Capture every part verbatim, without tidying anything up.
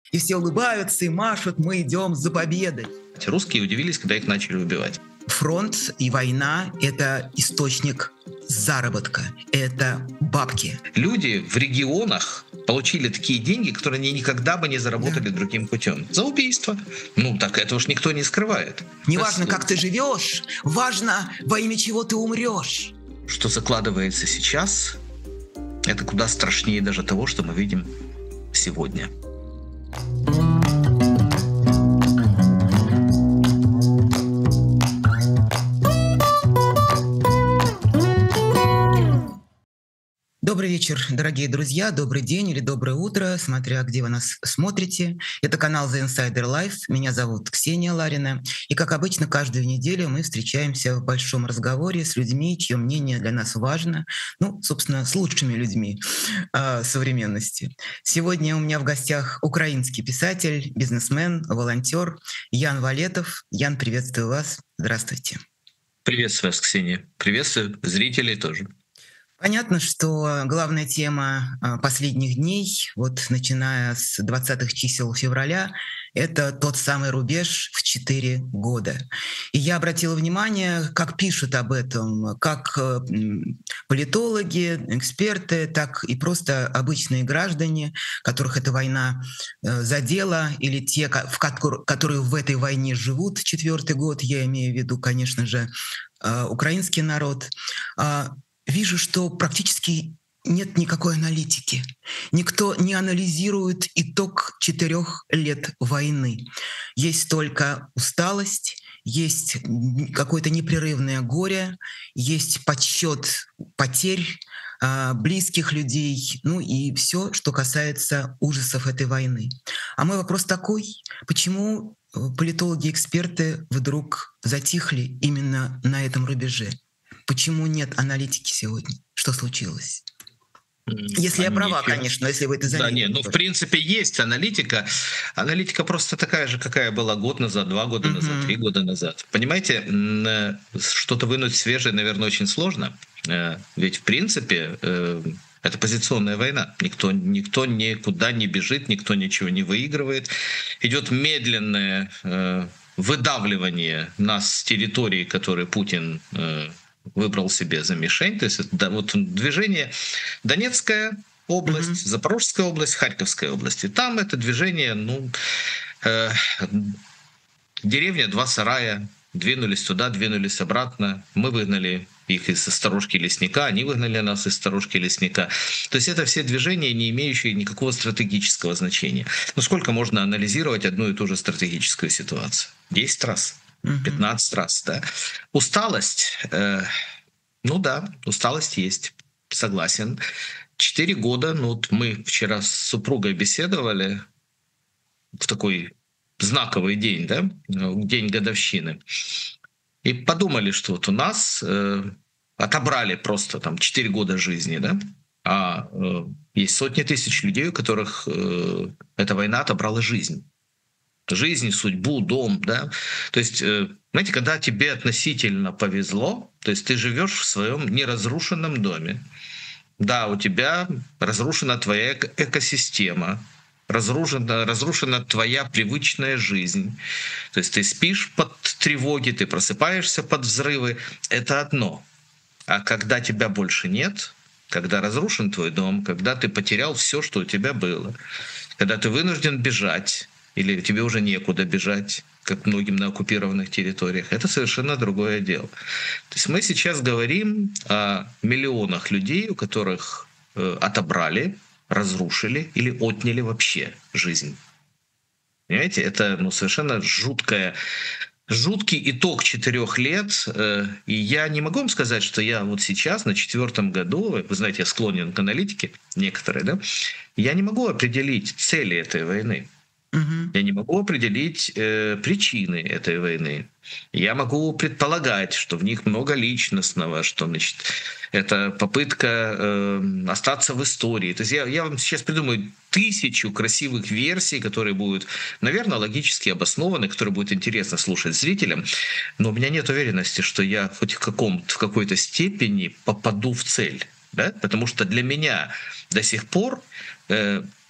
И все улыбаются и машут, мы идем за победой. Русские удивились, когда их начали убивать. Фронт и война — это источник заработка, это бабки. Люди в регионах получили такие деньги, которые они никогда бы не заработали да. другим путем. За убийство. Ну, так это уж никто не скрывает. Неважно, как ты живешь, важно, во имя чего ты умрешь. Что закладывается сейчас, это куда страшнее даже того, что мы видим сегодня. Добрый вечер, дорогие друзья, добрый день или доброе утро, смотря где вы нас смотрите. Это канал The Insider Life, меня зовут Ксения Ларина. И, как обычно, каждую неделю мы встречаемся в большом разговоре с людьми, чье мнение для нас важно, ну, собственно, с лучшими людьми э, современности. Сегодня у меня в гостях украинский писатель, бизнесмен, волонтер Ян Валетов. Ян, приветствую вас, здравствуйте. Приветствую вас, Ксения. Приветствую зрителей тоже. Понятно, что главная тема последних дней, вот начиная с двадцатых чисел февраля, это тот самый рубеж в четыре года. И я обратила внимание, как пишут об этом, как политологи, эксперты, так и просто обычные граждане, которых эта война задела, или те, которые в этой войне живут четвертый год, я имею в виду, конечно же, украинский народ. Вижу, что практически нет никакой аналитики. Никто не анализирует итог четырех лет войны. Есть только усталость, есть какое-то непрерывное горе, есть подсчет потерь близких людей, ну и все, что касается ужасов этой войны. А мой вопрос такой: почему политологи, эксперты вдруг затихли именно на этом рубеже? Почему нет аналитики сегодня? Что случилось? Если я права, конечно, если вы это заметили. Да, нет, ну в принципе есть аналитика. Аналитика просто такая же, какая была год назад, два года назад, uh-huh. три года назад. Понимаете, что-то вынуть свежее, наверное, очень сложно. Ведь в принципе это позиционная война. Никто, никто никуда не бежит, никто ничего не выигрывает. Идет медленное выдавливание нас с территории, которые Путин выбрал себе за мишень. То есть да, вот движение Донецкая область, mm-hmm. Запорожская область, Харьковская область. И там это движение, ну, э, деревня, два сарая, двинулись туда, двинулись обратно. Мы выгнали их из сторожки лесника, они выгнали нас из сторожки лесника. То есть это все движения, не имеющие никакого стратегического значения. Ну сколько можно анализировать одну и ту же стратегическую ситуацию? десять раз. пятнадцать раз, да. Усталость, э, ну да, усталость есть, согласен. Четыре года, ну вот мы вчера с супругой беседовали в такой знаковый день, да, день годовщины, и подумали, что вот у нас э, отобрали просто там четыре года жизни, да, а э, есть сотни тысяч людей, у которых э, эта война отобрала жизнь. Жизнь, судьбу, дом, да. То есть, знаете, когда тебе относительно повезло, то есть ты живешь в своем неразрушенном доме, да, у тебя разрушена твоя экосистема, разрушена, разрушена твоя привычная жизнь. То есть ты спишь под тревоги, ты просыпаешься под взрывы, это одно. А когда тебя больше нет, когда разрушен твой дом, когда ты потерял все, что у тебя было, когда ты вынужден бежать, или тебе уже некуда бежать, как многим на оккупированных территориях, это совершенно другое дело. То есть мы сейчас говорим о миллионах людей, у которых отобрали, разрушили или отняли вообще жизнь. Понимаете, это ну, совершенно жуткая, жуткий итог четырех лет. И я не могу вам сказать, что я вот сейчас, на четвертом году, вы знаете, я склонен к аналитике некоторые, да, я не могу определить цели этой войны. Uh-huh. Я не могу определить э, причины этой войны. Я могу предполагать, что в них много личностного, что значит, это попытка э, остаться в истории. То есть я, я вам сейчас придумаю тысячу красивых версий, которые будут, наверное, логически обоснованы, которые будут интересно слушать зрителям, но у меня нет уверенности, что я хоть в, каком, в какой-то степени попаду в цель. Да? Потому что для меня до сих пор... Э,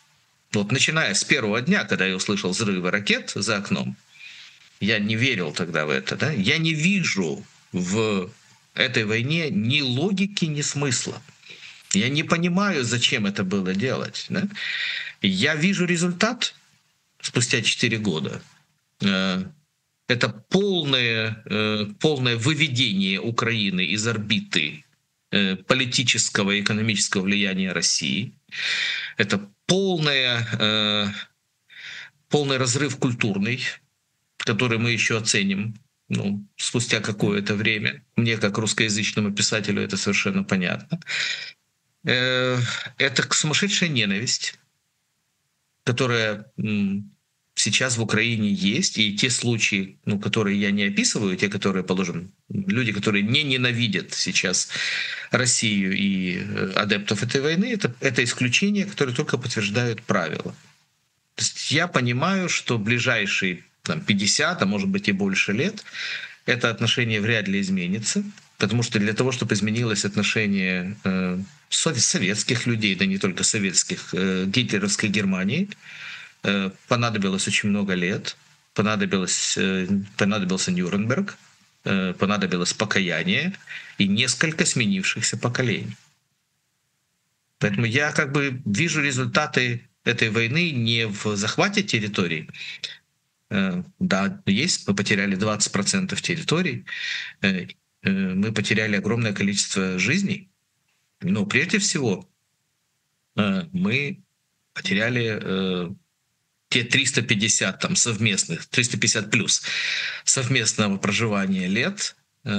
Вот начиная с первого дня, когда я услышал взрывы ракет за окном, я не верил тогда в это. Да? Я не вижу в этой войне ни логики, ни смысла. Я не понимаю, зачем это было делать. Да? Я вижу результат спустя четыре года. Это полное, полное выведение Украины из орбиты политического и экономического влияния России. Это полное, полный разрыв культурный, который мы еще оценим, ну, спустя какое-то время. Мне, как русскоязычному писателю, это совершенно понятно. Это сумасшедшая ненависть, которая сейчас в Украине есть, и те случаи, ну, которые я не описываю, те, которые, положим, люди, которые не ненавидят сейчас Россию и адептов этой войны, это, это исключения, которые только подтверждают правила. То есть я понимаю, что ближайшие там, пятьдесят, а может быть и больше лет, это отношение вряд ли изменится, потому что для того, чтобы изменилось отношение э, советских людей, да не только советских, э, гитлеровской Германии, понадобилось очень много лет, понадобилось, понадобился Нюрнберг, понадобилось покаяние и несколько сменившихся поколений. Поэтому я как бы вижу результаты этой войны не в захвате территорий. Да, есть, мы потеряли двадцать процентов территорий, мы потеряли огромное количество жизней, но прежде всего мы потеряли те триста пятьдесят там совместных, триста пятьдесят плюс совместного проживания лет.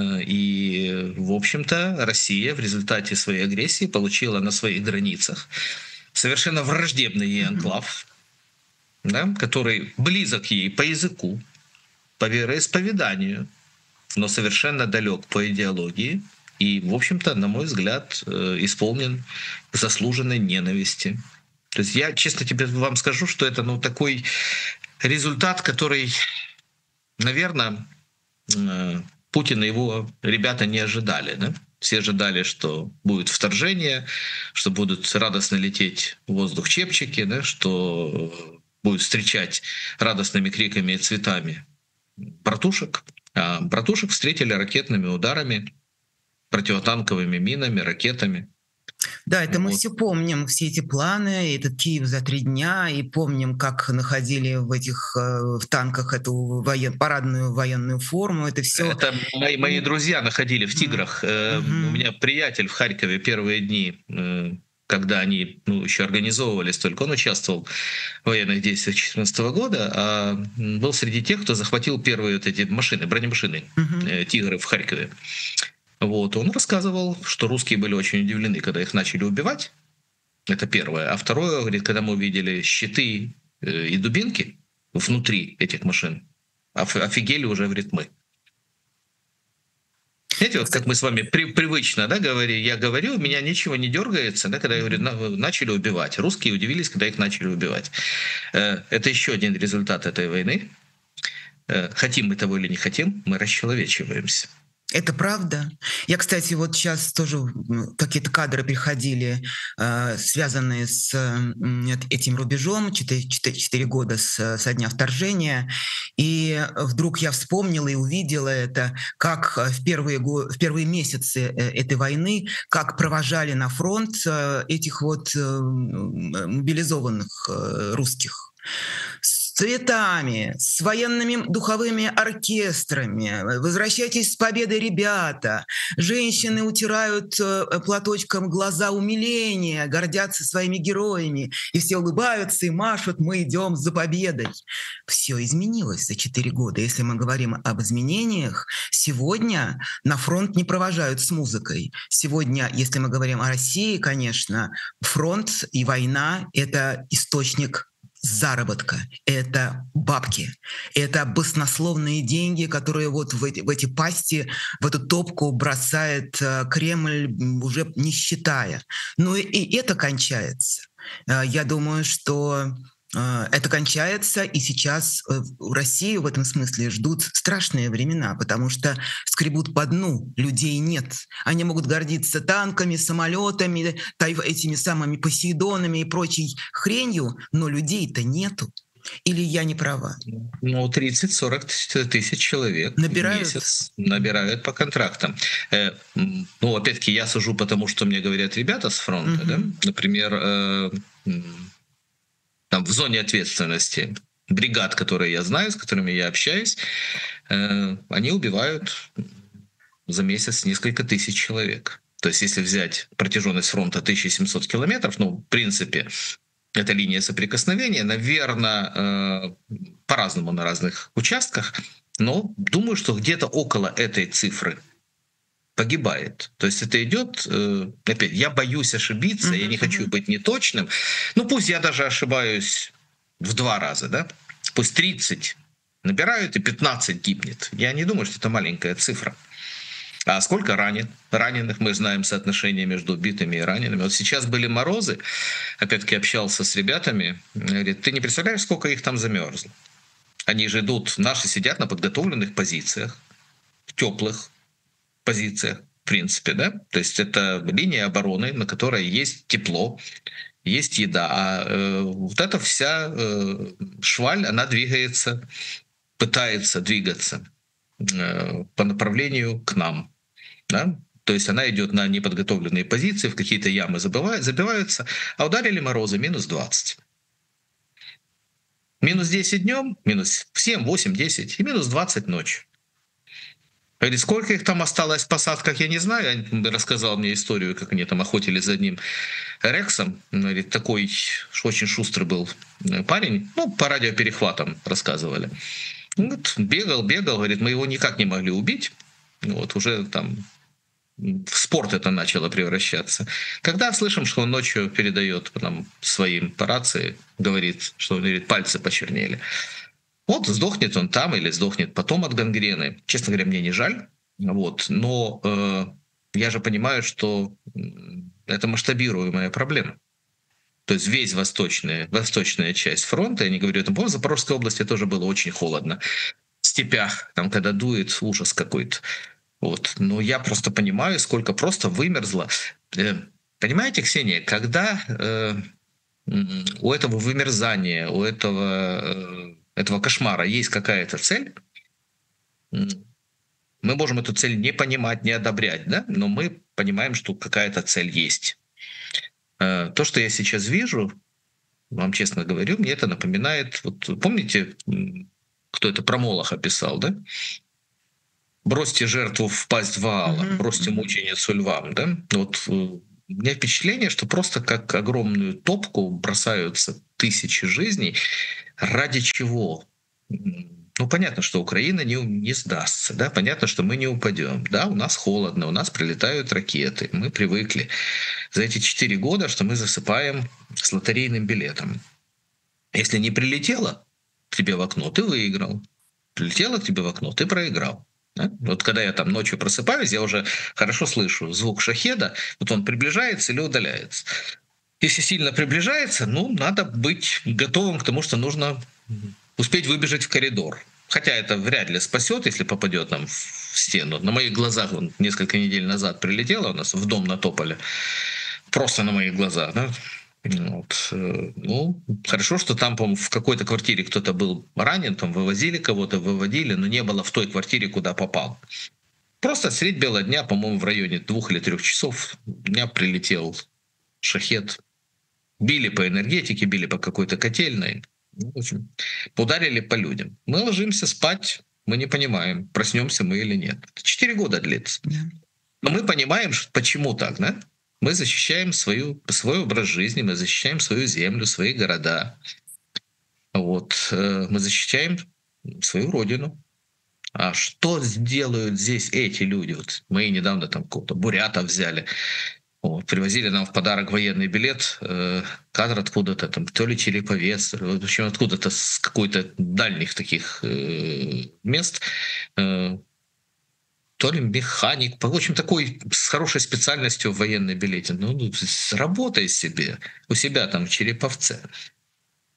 И, в общем-то, Россия в результате своей агрессии получила на своих границах совершенно враждебный ей анклав, да, который близок ей по языку, по вероисповеданию, но совершенно далек по идеологии и, в общем-то, на мой взгляд, исполнен заслуженной ненависти. То есть я, честно тебе вам скажу, что это ну, такой результат, который, наверное, Путин и его ребята не ожидали. Да? Все ожидали, что будет вторжение, что будут радостно лететь в воздух чепчики, да? Что будут встречать радостными криками и цветами братушек. А братушек встретили ракетными ударами, противотанковыми минами, ракетами. Да, это мы вот. Все помним, все эти планы, этот Киев за три дня, и помним, как находили в этих в танках эту воен, парадную военную форму. Это все. Это мои, мои друзья находили в «Тиграх». Mm-hmm. У меня приятель в Харькове первые дни, когда они ну, еще организовывались, только он участвовал в военных действиях две тысячи четырнадцатого года, а был среди тех, кто захватил первые вот эти машины, бронемашины mm-hmm. «Тигры» в Харькове. Вот, он рассказывал, что русские были очень удивлены, когда их начали убивать. Это первое. А второе, говорит, когда мы увидели щиты и дубинки внутри этих машин, офигели уже, говорит, мы. Знаете, вот как мы с вами при, привычно, да, говорю, я говорю, у меня ничего не дергается, да, когда я говорю, на, начали убивать. Русские удивились, когда их начали убивать. Это еще один результат этой войны. Хотим мы того или не хотим, мы расчеловечиваемся. Это правда. Я, кстати, вот сейчас тоже какие-то кадры приходили, э, связанные с э, этим рубежом, четыре года с, со дня вторжения, и вдруг я вспомнила и увидела это, как в первые, в первые месяцы этой войны, как провожали на фронт этих вот мобилизованных русских. С цветами, с военными духовыми оркестрами. Возвращайтесь с победой, ребята. Женщины утирают платочком глаза умиления, гордятся своими героями. И все улыбаются и машут, мы идем за победой. Все изменилось за четыре года. Если мы говорим об изменениях, сегодня на фронт не провожают с музыкой. Сегодня, если мы говорим о России, конечно, фронт и война — это источник заработка, это бабки, это баснословные деньги, которые вот в эти, в эти пасти, в эту топку бросает Кремль, уже не считая. Ну и это кончается. Я думаю, что Это кончается, и сейчас Россию в этом смысле ждут страшные времена, потому что скребут по дну, людей нет. Они могут гордиться танками, самолетами, этими самыми Посейдонами и прочей хренью, но людей-то нету. Или я не права? Ну, тридцать-сорок тысяч человек набирают? в месяц набирают по контрактам. Э, ну, опять-таки, я сужу, потому что мне говорят ребята с фронта, uh-huh. да? Например, э, там, в зоне ответственности бригад, которые я знаю, с которыми я общаюсь, э, они убивают за месяц несколько тысяч человек. То есть если взять протяженность фронта тысяча семьсот километров, ну, в принципе, это линия соприкосновения, наверное, э, по-разному на разных участках, но думаю, что где-то около этой цифры погибает. То есть это идет, э, опять, я боюсь ошибиться, mm-hmm. я не хочу быть неточным. Ну пусть я даже ошибаюсь в два раза, да? Пусть тридцать набирают и пятнадцать гибнет. Я не думаю, что это маленькая цифра. А сколько ранен? раненых? Мы знаем соотношение между убитыми и ранеными. Вот сейчас были морозы, опять-таки общался с ребятами, говорит, ты не представляешь, сколько их там замерзло. Они же идут, наши сидят на подготовленных позициях, в теплых позициях, в принципе, да? То есть это линия обороны, на которой есть тепло, есть еда. А э, вот эта вся э, шваль, она двигается, пытается двигаться э, по направлению к нам. Да? То есть она идет на неподготовленные позиции, в какие-то ямы забивают, забиваются, а ударили морозы минус двадцать. Минус десять днем, минус семь, восемь, десять и минус двадцать ночью. Говорит, сколько их там осталось в посадках, я не знаю. Он рассказал мне историю, как они там охотились за одним рексом. Говорит, такой очень шустрый был парень. Ну, по радиоперехватам рассказывали. Вот, бегал, бегал, говорит, мы его никак не могли убить. Вот, уже там в спорт это начало превращаться. Когда слышим, что он ночью передает там, своим по рации, говорит, что говорит, пальцы почернели. Вот сдохнет он там или сдохнет потом от гангрены. Честно говоря, мне не жаль. Вот. Но э, я же понимаю, что это масштабируемая проблема. То есть весь восточная, восточная часть фронта, я не говорю, там, по-моему, в Запорожской области тоже было очень холодно. В степях, там, когда дует, ужас какой-то. Вот. Но я просто понимаю, сколько просто вымерзло. Э, понимаете, Ксения, когда э, у этого вымерзания, у этого... Э, этого кошмара есть какая-то цель, мы можем эту цель не понимать, не одобрять, да? Но мы понимаем, что какая-то цель есть. То, что я сейчас вижу, вам честно говорю, мне это напоминает, вот помните, кто это про Молоха писал, да? «Бросьте жертву в пасть Ваала, бросьте мученицу львам», да? Вот у меня впечатление, что просто как огромную топку бросаются тысячи жизней. Ради чего? Ну, понятно, что Украина не, не сдастся, да, понятно, что мы не упадем. Да, у нас холодно, у нас прилетают ракеты, мы привыкли за эти четыре года, что мы засыпаем с лотерейным билетом. Если не прилетело к тебе в окно, ты выиграл. Прилетело к тебе в окно, ты проиграл. Да? Вот когда я там ночью просыпаюсь, я уже хорошо слышу звук шахеда, вот он приближается или удаляется. Если сильно приближается, ну, надо быть готовым к тому, что нужно успеть выбежать в коридор. Хотя это вряд ли спасет, если попадет там в стену. На моих глазах он несколько недель назад прилетело у нас в дом на Тополе. Просто на моих глазах. Да? Вот. Ну, хорошо, что там, по-моему, в какой-то квартире кто-то был ранен, там вывозили кого-то, выводили, но не было в той квартире, куда попал. Просто средь бела дня, по-моему, в районе двух или трех часов дня прилетел шахед. Били по энергетике, били по какой-то котельной. В общем, ударили по людям. Мы ложимся спать, мы не понимаем, проснемся мы или нет. Четыре года длится. Но мы понимаем, почему так, да? Мы защищаем свою, свой образ жизни, мы защищаем свою землю, свои города. Вот. Мы защищаем свою родину. А что сделают здесь эти люди? Вот мы недавно там какого-то бурята взяли. Вот, привозили нам в подарок военный билет, э, кадр откуда-то, там, то ли Череповец, в общем, откуда-то с какой-то дальних таких э, мест, э, то ли механик, в общем, такой с хорошей специальностью в военной билете. Ну, работай себе, у себя там в Череповце.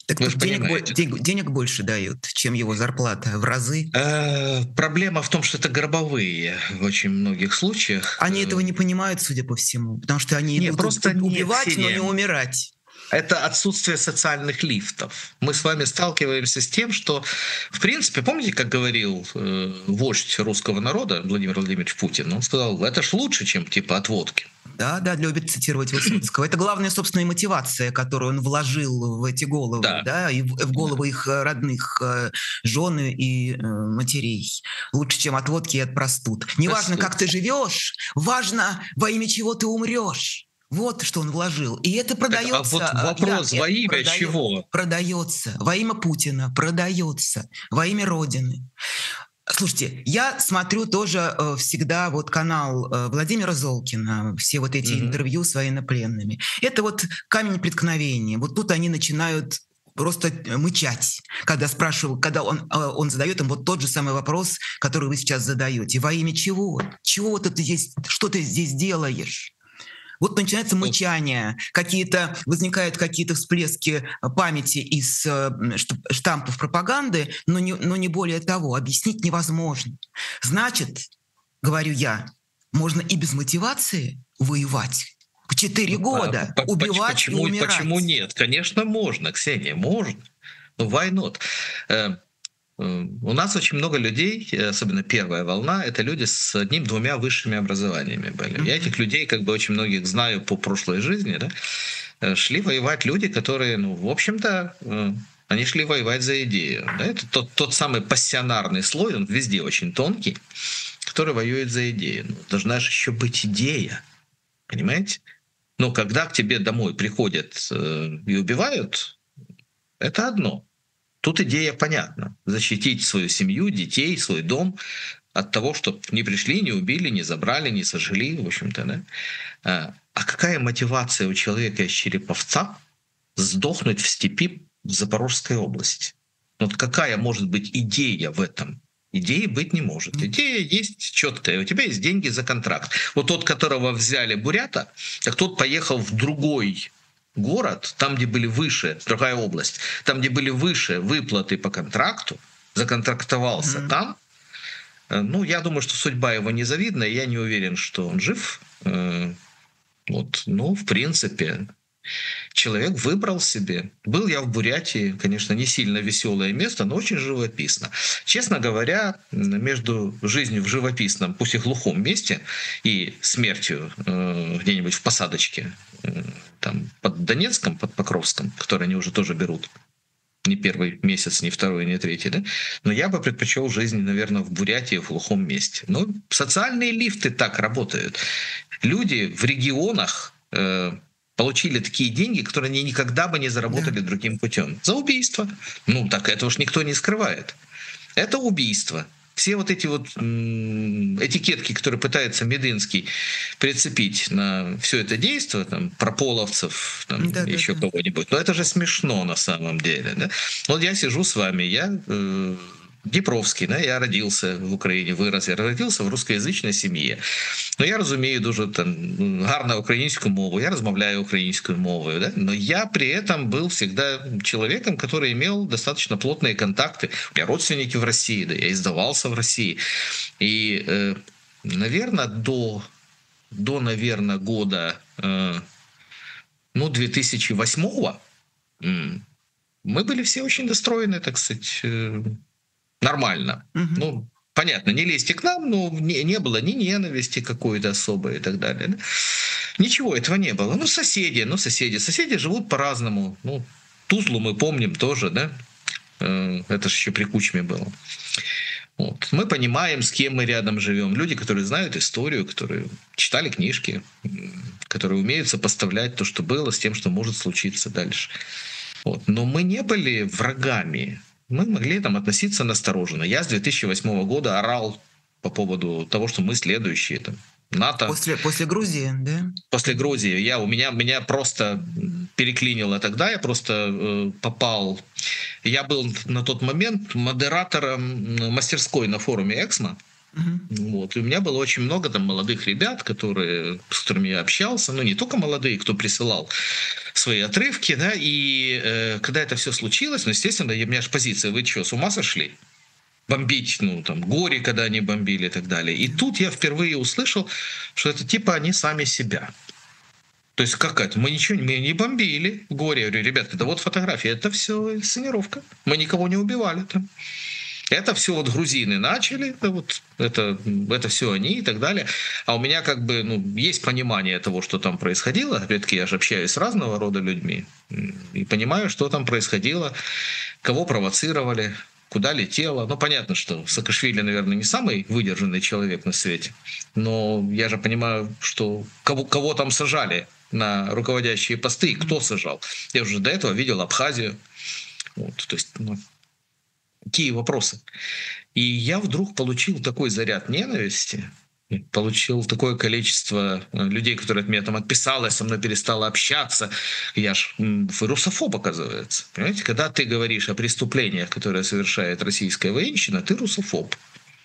Так Вы тут же денег, бо- понимаете. денег, денег больше дают, чем его зарплата в разы. Э, Проблема в том, что это гробовые в очень многих случаях. Они этого Э, не понимают, судя по всему, потому что они Не, идут у- просто у- нет, убивать, но не Ксения. умирать. Это отсутствие социальных лифтов. Мы с вами сталкиваемся с тем, что, в принципе, помните, как говорил э, вождь русского народа Владимир Владимирович Путин? Он сказал, это ж лучше, чем типа от водки. Да, да, любит цитировать Высоцкого. Это главная собственная мотивация, которую он вложил в эти головы, Да. да, и в, в головы их э, родных э, жен и э, матерей. Лучше, чем от водки и от простуд. Неважно, как ты живешь, важно, во имя чего ты умрешь. Вот что он вложил. И это Так, продается. а вот э, вопрос, Ян, во это имя продает- чего? Продается. Во имя Путина продается. Во имя Родины. Слушайте, я смотрю тоже э, всегда вот канал э, Владимира Золкина, все вот эти Мгм. интервью с военнопленными. Это вот камень преткновения. Вот тут они начинают просто э, мычать, когда спрашивают, когда он, э, он задает им вот тот же самый вопрос, который вы сейчас задаете. Во имя чего? Чего вот это здесь, что ты здесь делаешь? Вот начинается мычание, какие-то, возникают какие-то всплески памяти из э, штамп- штампов пропаганды, но не, но не более того, объяснить невозможно. Значит, говорю я, можно и без мотивации воевать. Четыре года А, по- по- убивать почему, и умирать. почему нет? Конечно, можно, Ксения, можно. Ну, why not? Э, э, У нас очень много людей, э, особенно первая волна, это люди с одним-двумя высшими образованиями были. Я этих людей, как бы очень многих знаю по прошлой жизни, да, Э, шли воевать люди, которые, ну, в общем-то, э, они шли воевать за идею. Да? Это тот, тот самый пассионарный слой, он везде очень тонкий, который воюет за идею. Ну, должна же еще быть идея, понимаете? Но когда к тебе домой приходят э, и убивают, это одно. Тут идея понятна. Защитить свою семью, детей, свой дом от того, чтобы не пришли, не убили, не забрали, не сожгли, в общем-то. Да? А, а какая мотивация у человека из Череповца сдохнуть в степи в Запорожской области? Вот какая может быть идея в этом? Идеи быть не может. Идея есть четкая. У тебя есть деньги за контракт. Вот тот, которого взяли бурята, так тот поехал в другой город, там, где были выше, другая область, там, где были выше выплаты по контракту, законтрактовался Мгм. там. Э, Ну, я думаю, что судьба его незавидная. Я не уверен, что он жив. Э, Вот, ну, в принципе, человек выбрал себе. Был я в Бурятии, конечно, не сильно веселое место, но очень живописно. Честно говоря, между жизнью в живописном, пусть и глухом месте, и смертью э, где-нибудь в посадочке, э, там, под Донецком, под Покровском, который они уже тоже берут, не первый месяц, не второй, не третий, да? Но я бы предпочел жизнь, наверное, в Бурятии, в глухом месте. Но социальные лифты так работают. Люди в регионах э, получили такие деньги, которые они никогда бы не заработали Да. другим путем. За убийство. Ну, так это уж никто не скрывает. Это убийство. Все вот эти вот м, этикетки, которые пытается Мединский прицепить на все это действие, там, прополовцев, там, Да, да, еще да. кого-нибудь, но это же смешно на самом деле. Да? Вот я сижу с вами, я э, Дніпровський, да, я родился в Украине, вырос, я родился в русскоязычной семье. Ну, я розумію дуже там гарно українську мову, я розмовляю українською мовою, да? Но я при этом был всегда человеком, который имел достаточно плотные контакты. У меня родственники в России, да, я издавался в России. И, э, наверное, до, до, наверное, года, э, ну, две тысячи восьмого м, мы были все очень достроены, так сказать, э, нормально. Мгм. Ну, понятно, не лезьте к нам, но не, не было ни ненависти какой-то особой и так далее. Да? Ничего этого не было. Ну, соседи, ну, соседи. Соседи живут по-разному. Ну, Тузлу мы помним тоже, да? Э, Это же еще при Кучме было. Вот. Мы понимаем, с кем мы рядом живем. Люди, которые знают историю, которые читали книжки, м, которые умеют сопоставлять то, что было, с тем, что может случиться дальше. Вот. Но мы не были врагами. Мы могли там относиться настороженно. Я с две тысячи восьмого года орал по поводу того, что мы следующие. Там, НАТО. После, после Грузии, да? После Грузии я, у меня, меня просто переклинило тогда. Я просто э, попал... Я был на тот момент модератором мастерской на форуме «Эксмо». Мгм. Вот. И у меня было очень много там молодых ребят, которые, с которыми я общался, ну не только молодые, кто присылал свои отрывки, да, и э, когда это все случилось, ну, естественно, у меня же позиция, вы что, с ума сошли? Бомбить, ну, там, горе, когда они бомбили и так далее. И тут я впервые услышал, что это типа они сами себя. То есть как это? Мы ничего мы не бомбили горе. Я говорю, ребята, да вот фотография, это все инсценировка. Мы никого не убивали там. Это все вот грузины начали, да, вот это, это все они и так далее. А у меня как бы ну, есть понимание того, что там происходило. Опять-таки, я же общаюсь с разного рода людьми и понимаю, что там происходило, кого провоцировали, куда летело. Ну, понятно, что Саакашвили, наверное, не самый выдержанный человек на свете, но я же понимаю, что кого, кого там сажали на руководящие посты и кто сажал. Я уже до этого видел Абхазию. Вот, то есть, ну, какие вопросы? И я вдруг получил такой заряд ненависти, получил такое количество людей, которые от меня там отписалось, со мной перестало общаться. Я ж русофоб, оказывается. Понимаете, когда ты говоришь о преступлениях, которые совершает российская военщина, ты русофоб.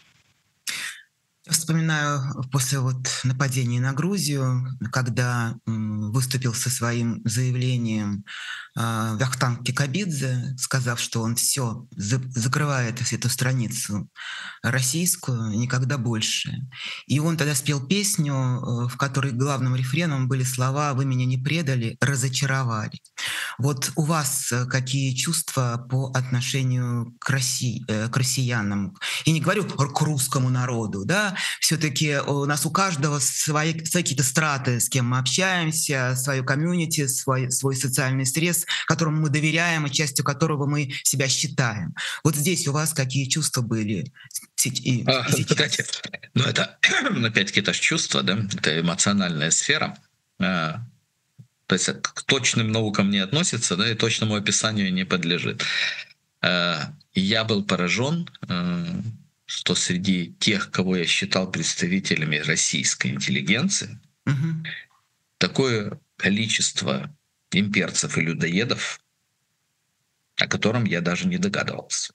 Вспоминаю после вот нападения на Грузию, когда выступил со своим заявлением Вахтанг Кикабидзе, сказав, что он все закрывает эту страницу российскую, никогда больше. И он тогда спел песню, в которой главным рефреном были слова «Вы меня не предали, разочаровали». Вот у вас какие чувства по отношению к России, к россиянам? Я не говорю к русскому народу, да, все-таки у нас у каждого свои, свои какие-то страты, с кем мы общаемся, свою комьюнити, свой, свой социальный срез, которому мы доверяем и частью которого мы себя считаем. Вот здесь у вас какие чувства были и, и а, сейчас? Ну, это, опять-таки, это же чувство, да, это эмоциональная сфера. То есть к точным наукам не относится, да, и точному описанию не подлежит. Я был поражен, что среди тех, кого я считал представителями российской интеллигенции, угу. такое количество имперцев и людоедов, о котором я даже не догадывался.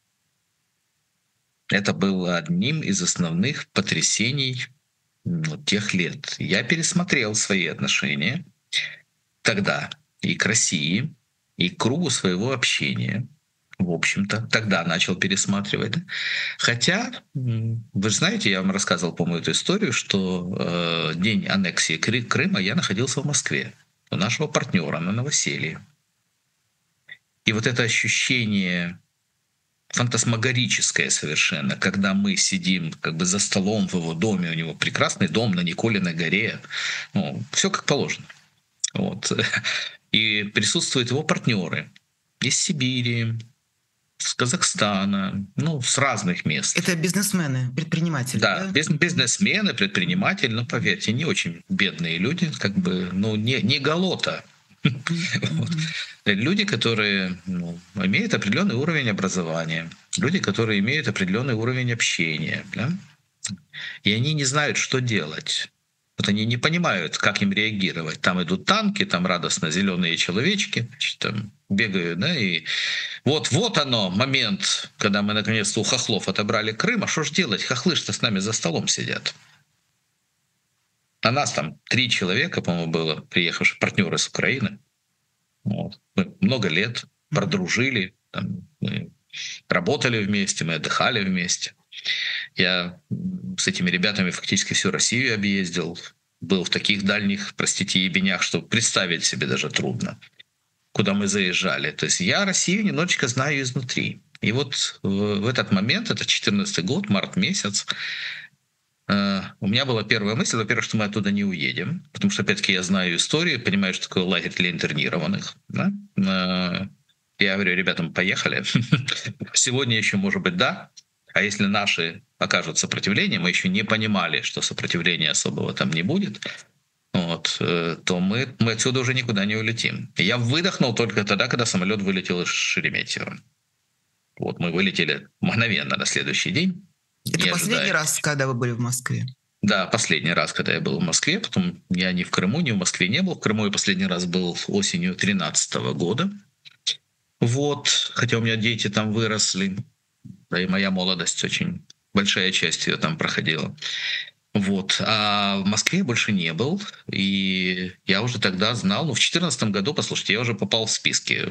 Это было одним из основных потрясений ну, тех лет. Я пересмотрел свои отношения тогда и к России, и к кругу своего общения. В общем-то, тогда начал пересматривать. Хотя, вы же знаете, я вам рассказывал, по-моему, эту историю, что э, день аннексии Кры- Крыма я находился в Москве у нашего партнера на новоселье. И вот это ощущение фантасмагорическое совершенно, когда мы сидим как бы за столом в его доме, у него прекрасный дом на Николиной горе, ну, все как положено. Вот. И присутствуют его партнеры из Сибири, с Казахстана, ну, с разных мест. Это бизнесмены, предприниматели, да? Да, бизнесмены, предприниматели, но, поверьте, не очень бедные люди, как бы, ну, не, не голота. Вот. Люди, которые ну, имеют определенный уровень образования, люди, которые имеют определенный уровень общения, да? И они не знают, что делать. Вот они не понимают, как им реагировать. Там идут танки, там радостно зеленые человечки, там бегают, да, и вот, вот оно, момент, когда мы наконец-то у хохлов отобрали Крым, а что ж делать? Хохлы-то с нами за столом сидят. А нас там три человека, по-моему, было, приехавших партнеры с Украины. Вот. Мы много лет продружили, там, мы работали вместе, мы отдыхали вместе. Я с этими ребятами фактически всю Россию объездил. Был в таких дальних, простите, ебенях, что представить себе даже трудно, куда мы заезжали. То есть я Россию немножечко знаю изнутри. И вот в, в этот момент, это четырнадцатый год, март месяц, э, у меня была первая мысль, во-первых, что мы оттуда не уедем, потому что, опять-таки, я знаю историю, понимаю, что такое лагерь для интернированных. Да? Э, я говорю, ребятам, поехали. Сегодня еще, может быть, да. А если наши окажут сопротивление, мы еще не понимали, что сопротивления особого там не будет, вот, то мы, мы отсюда уже никуда не улетим. Я выдохнул только тогда, когда самолет вылетел из Шереметьево. Вот мы вылетели мгновенно на следующий день. Это последний ожидая. раз, когда вы были в Москве? Да, последний раз, когда я был в Москве. Потом я ни в Крыму, ни в Москве не был. В Крыму я последний раз был осенью две тысячи тринадцатого года. Вот, хотя у меня дети там выросли. Да и моя молодость очень большая часть ее там проходила. Вот. А в Москве я больше не был, и я уже тогда знал, ну, в две тысячи четырнадцатом году, послушайте, я уже попал в списки,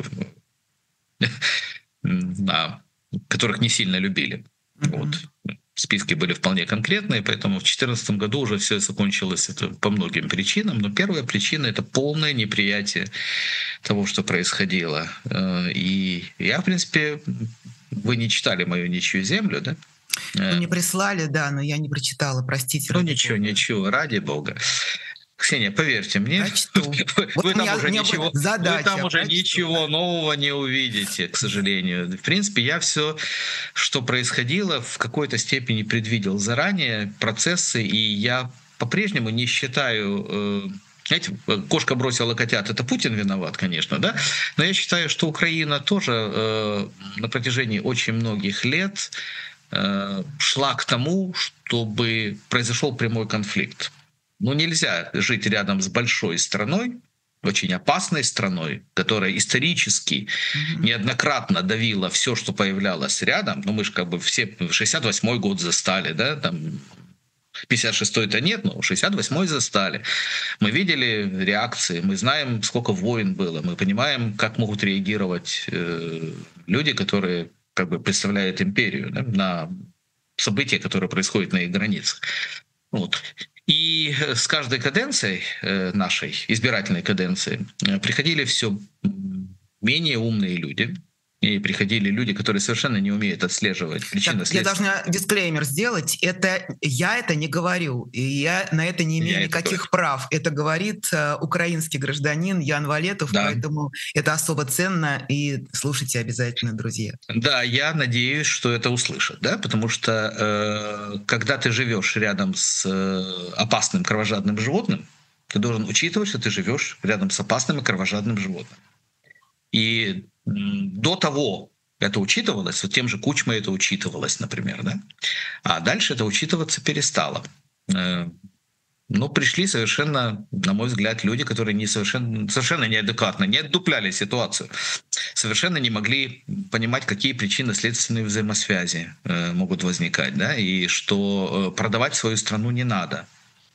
да, которых не сильно любили. Вот. Списки были вполне конкретные, поэтому в две тысячи четырнадцатом году уже все закончилось это по многим причинам. Но первая причина — это полное неприятие того, что происходило. И я, в принципе, вы не читали мою «Ничью землю», да? Ну, мне прислали, да, но я не прочитала, простите. Ну ничего, бога. ничего, ради бога. Ксения, поверьте мне, вы, вот вы там уже, ничего, задача, вы там уже прочту. ничего нового не увидите, к сожалению. В принципе, я все, что происходило, в какой-то степени предвидел заранее процессы, и я по-прежнему не считаю... Знаете, кошка бросила котят, это Путин виноват, конечно, да? Но я считаю, что Украина тоже э, на протяжении очень многих лет э, шла к тому, чтобы произошел прямой конфликт. Ну, нельзя жить рядом с большой страной, очень опасной страной, которая исторически mm-hmm. неоднократно давила все, что появлялось рядом. Ну, мы же как бы все шестьдесят восьмой год застали, да, там пятьдесят шестой-то нет, но шестьдесят восьмой застали. Мы видели реакции, мы знаем, сколько войн было, мы понимаем, как могут реагировать э, люди, которые как бы представляют империю, да, на события, которые происходят на их границах. Вот. И с каждой каденцией нашей, избирательной каденции, приходили все менее умные люди, и приходили люди, которые совершенно не умеют отслеживать причины следствия. Я должна дисклеймер сделать. Это я это не говорю, и я на это не имею я никаких это прав. Это говорит э, украинский гражданин Ян Валетов, да. Поэтому это особо ценно, и слушайте обязательно, друзья. Да, я надеюсь, что это услышат, да, потому что э, когда ты живешь рядом с э, опасным кровожадным животным, ты должен учитывать, что ты живешь рядом с опасным и кровожадным животным. И до того это учитывалось, вот тем же Кучмой это учитывалось, например, да? А дальше это учитываться перестало. Но пришли совершенно, на мой взгляд, люди, которые не совершенно, совершенно неадекватно, не отдупляли ситуацию, совершенно не могли понимать, какие причинно-следственные взаимосвязи могут возникать, да? И что продавать свою страну не надо.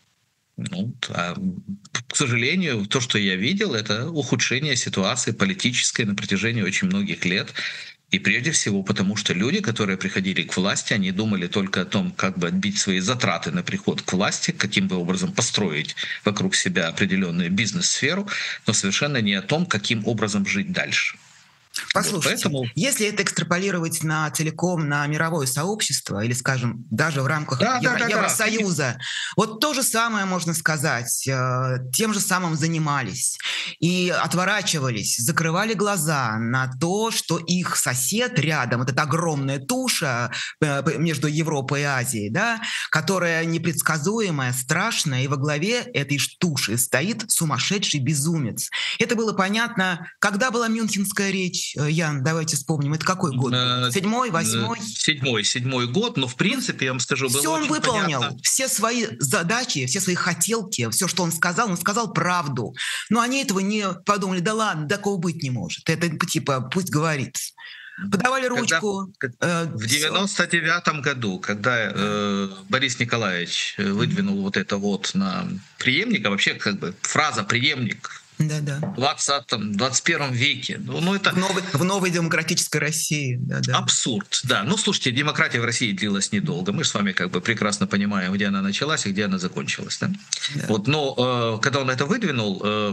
Ну, а, к сожалению, то, что я видел, это ухудшение ситуации политической на протяжении очень многих лет. И прежде всего потому, что люди, которые приходили к власти, они думали только о том, как бы отбить свои затраты на приход к власти, каким бы образом построить вокруг себя определенную бизнес-сферу, но совершенно не о том, каким образом жить дальше. Послушайте, вот поэтому... если это экстраполировать на целиком на мировое сообщество, или, скажем, даже в рамках да, Евро... да, да, Евросоюза, да. вот то же самое можно сказать, тем же самым занимались и отворачивались, закрывали глаза на то, что их сосед рядом, вот эта огромная туша между Европой и Азией, да, которая непредсказуемая, страшная, и во главе этой туши стоит сумасшедший безумец. Это было понятно, когда была Мюнхенская речь. Ян, давайте вспомним, это какой год? Седьмой, восьмой? Седьмой, седьмой год, но в принципе, я вам скажу, было все он очень выполнил, понятно. Все свои задачи, все свои хотелки, все, что он сказал, он сказал правду. Но они этого не подумали, да ладно, такого быть не может. Это типа, пусть говорит. Подавали ручку. Когда, э, в девяносто девятом году, когда э, Борис Николаевич выдвинул mm-hmm. вот это вот на преемника, вообще как бы фраза «преемник», да-да. В двадцатом, двадцать первом веке. Ну, ну, это... в, новой, в новой демократической России. Да-да. Абсурд, да. Ну, слушайте, демократия в России длилась недолго. Мы с вами как бы прекрасно понимаем, где она началась и где она закончилась. Да? Да. Вот, но э, когда он это выдвинул, э,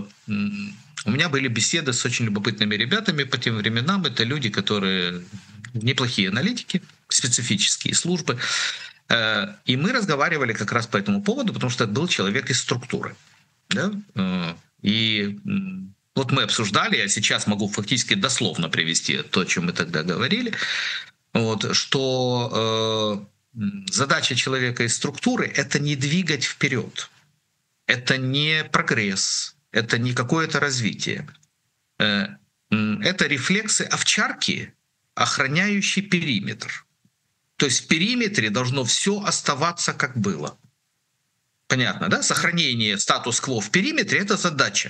у меня были беседы с очень любопытными ребятами по тем временам. Это люди, которые неплохие аналитики, специфические службы. Э, и мы разговаривали как раз по этому поводу, потому что это был человек из структуры. Да? Э, И вот мы обсуждали, я сейчас могу фактически дословно привести то, о чем мы тогда говорили, вот, что э, задача человека из структуры — это не двигать вперед, это не прогресс, это не какое-то развитие. Э, это рефлексы овчарки, охраняющие периметр. То есть в периметре должно все оставаться как было. Понятно, да? Сохранение статус-кво в периметре — это задача.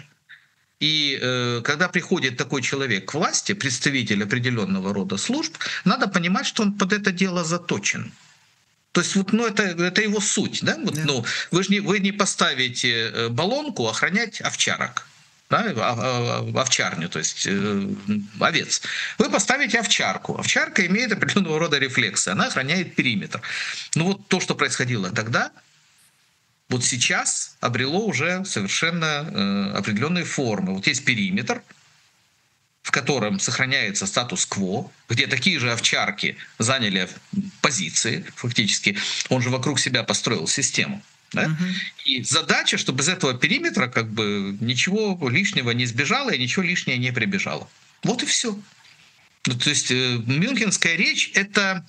И э, когда приходит такой человек к власти, представитель определенного рода служб, надо понимать, что он под это дело заточен. То есть вот, ну, это, это его суть. Да? Вот, Да. ну, вы же не, вы не поставите баллонку охранять овчарок. Да, овчарню, то есть э, овец. Вы поставите овчарку. Овчарка имеет определенного рода рефлексы, она охраняет периметр. Ну вот то, что происходило тогда, вот сейчас обрело уже совершенно э, определенные формы. Вот есть периметр, в котором сохраняется статус-кво, где такие же овчарки заняли позиции фактически. Он же вокруг себя построил систему. Да? Угу. И задача, чтобы из этого периметра как бы ничего лишнего не сбежало и ничего лишнего не прибежало. Вот и все. Ну, то есть э, Мюнхенская речь — это,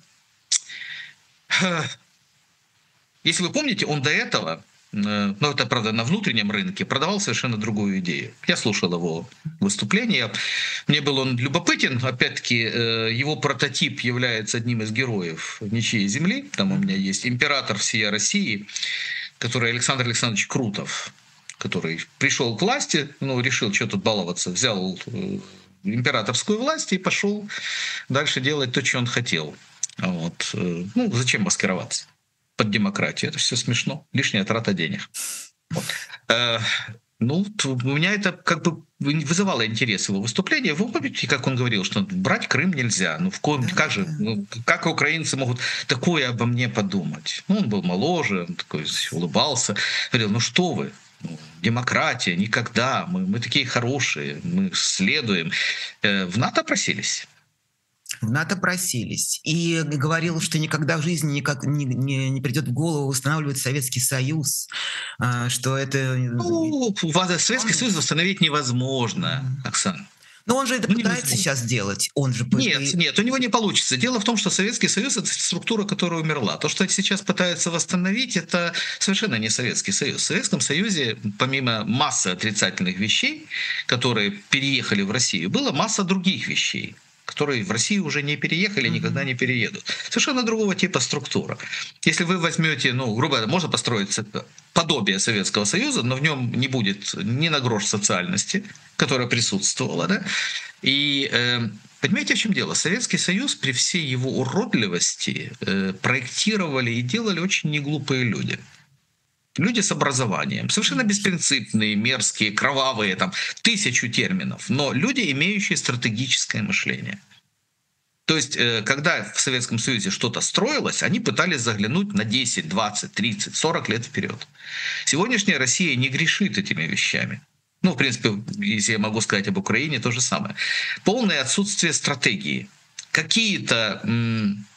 э, если вы помните, он до этого, э, ну это правда на внутреннем рынке, продавал совершенно другую идею. Я слушал его выступление, мне был он любопытен. Опять-таки э, его прототип является одним из героев «Ничьей земли». Там у меня есть император всея России, который Александр Александрович Крутов, который пришел к власти, ну, решил, что тут баловаться, взял императорскую власть и пошел дальше делать то, что он хотел. Вот. Ну, зачем маскироваться под демократию? Это все смешно, лишняя трата денег. Вот. Ну, у меня это как бы вызывало интерес его выступления. Вы помните, как он говорил, что брать Крым нельзя? Ну, в коем, как же, ну, как украинцы могут такое обо мне подумать? Ну, он был моложе, он такой улыбался, говорил, ну что вы, ну, демократия, никогда, мы, мы такие хорошие, мы следуем. В НАТО просились. В НАТО просились. И говорил, что никогда в жизни никак не, не, не придет в голову восстанавливать Советский Союз, что это... Ну, Советский Союз восстановить невозможно, Оксана. Но он же это ну, пытается сейчас делать. Он же... Нет, нет, у него не получится. Дело в том, что Советский Союз — это структура, которая умерла. То, что сейчас пытаются восстановить, это совершенно не Советский Союз. В Советском Союзе, помимо массы отрицательных вещей, которые переехали в Россию, была масса других вещей, которые в Россию уже не переехали, никогда не переедут. Совершенно другого типа структура. Если вы возьмете, ну, грубо говоря, можно построить подобие Советского Союза, но в нем не будет ни на грош социальности, которая присутствовала, да? И э, понимаете, в чем дело? Советский Союз при всей его уродливости э, проектировали и делали очень неглупые люди. Люди с образованием, совершенно беспринципные, мерзкие, кровавые, там, тысячу терминов, но люди, имеющие стратегическое мышление. То есть, когда в Советском Союзе что-то строилось, они пытались заглянуть на десять, двадцать, тридцать, сорок лет вперед. Сегодняшняя Россия не грешит этими вещами. Ну, в принципе, если я могу сказать об Украине, то же самое. Полное отсутствие стратегии. Какие-то... М-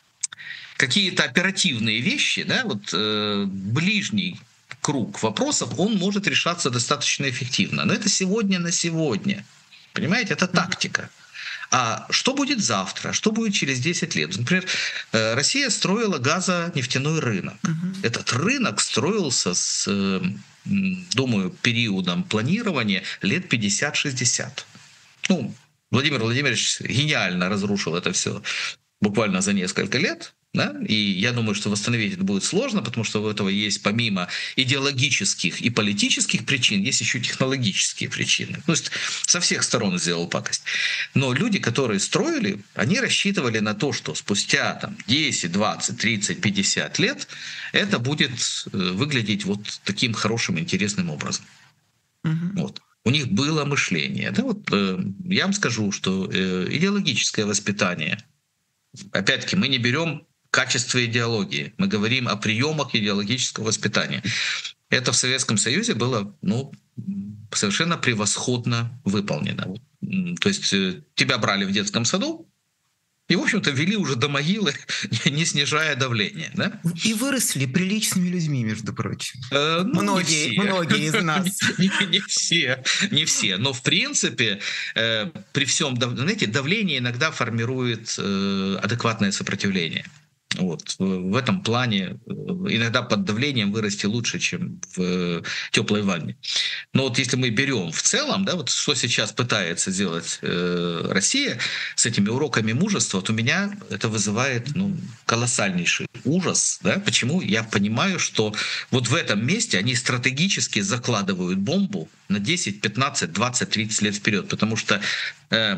какие-то оперативные вещи, да, вот э, ближний круг вопросов, он может решаться достаточно эффективно. Но это сегодня на сегодня. Понимаете, это тактика. А что будет завтра? Что будет через десять лет? Например, э, Россия строила газонефтяной рынок. Uh-huh. Этот рынок строился с, э, думаю, периодом планирования лет пятьдесят-шестьдесят. Ну, Владимир Владимирович гениально разрушил это все буквально за несколько лет. Да? И я думаю, что восстановить это будет сложно, потому что у этого есть помимо идеологических и политических причин, есть еще технологические причины. То есть со всех сторон сделал пакость. Но люди, которые строили, они рассчитывали на то, что спустя там, десять, двадцать, тридцать, пятьдесят лет это будет выглядеть вот таким хорошим, интересным образом. Угу. Вот. У них было мышление. Да? Вот, э, я вам скажу, что э, идеологическое воспитание, опять-таки, мы не берем качество идеологии. Мы говорим о приемах идеологического воспитания. Это в Советском Союзе было ну, совершенно превосходно выполнено. То есть тебя брали в детском саду и, в общем-то, вели уже до могилы, не снижая давление. Да? И выросли приличными людьми, между прочим. Э, ну, многие, многие из нас. не, не, не все, не все. Но, в принципе, э, при всем, знаете, давление иногда формирует э, адекватное сопротивление. Вот. В этом плане иногда под давлением вырасти лучше, чем в теплой ванне. Но вот если мы берем в целом, да, вот что сейчас пытается сделать э, Россия с этими уроками мужества, вот у меня это вызывает ну, колоссальнейший ужас. Да? Почему? Я понимаю, что вот в этом месте они стратегически закладывают бомбу на десять, пятнадцать, двадцать, тридцать лет вперед, потому что э,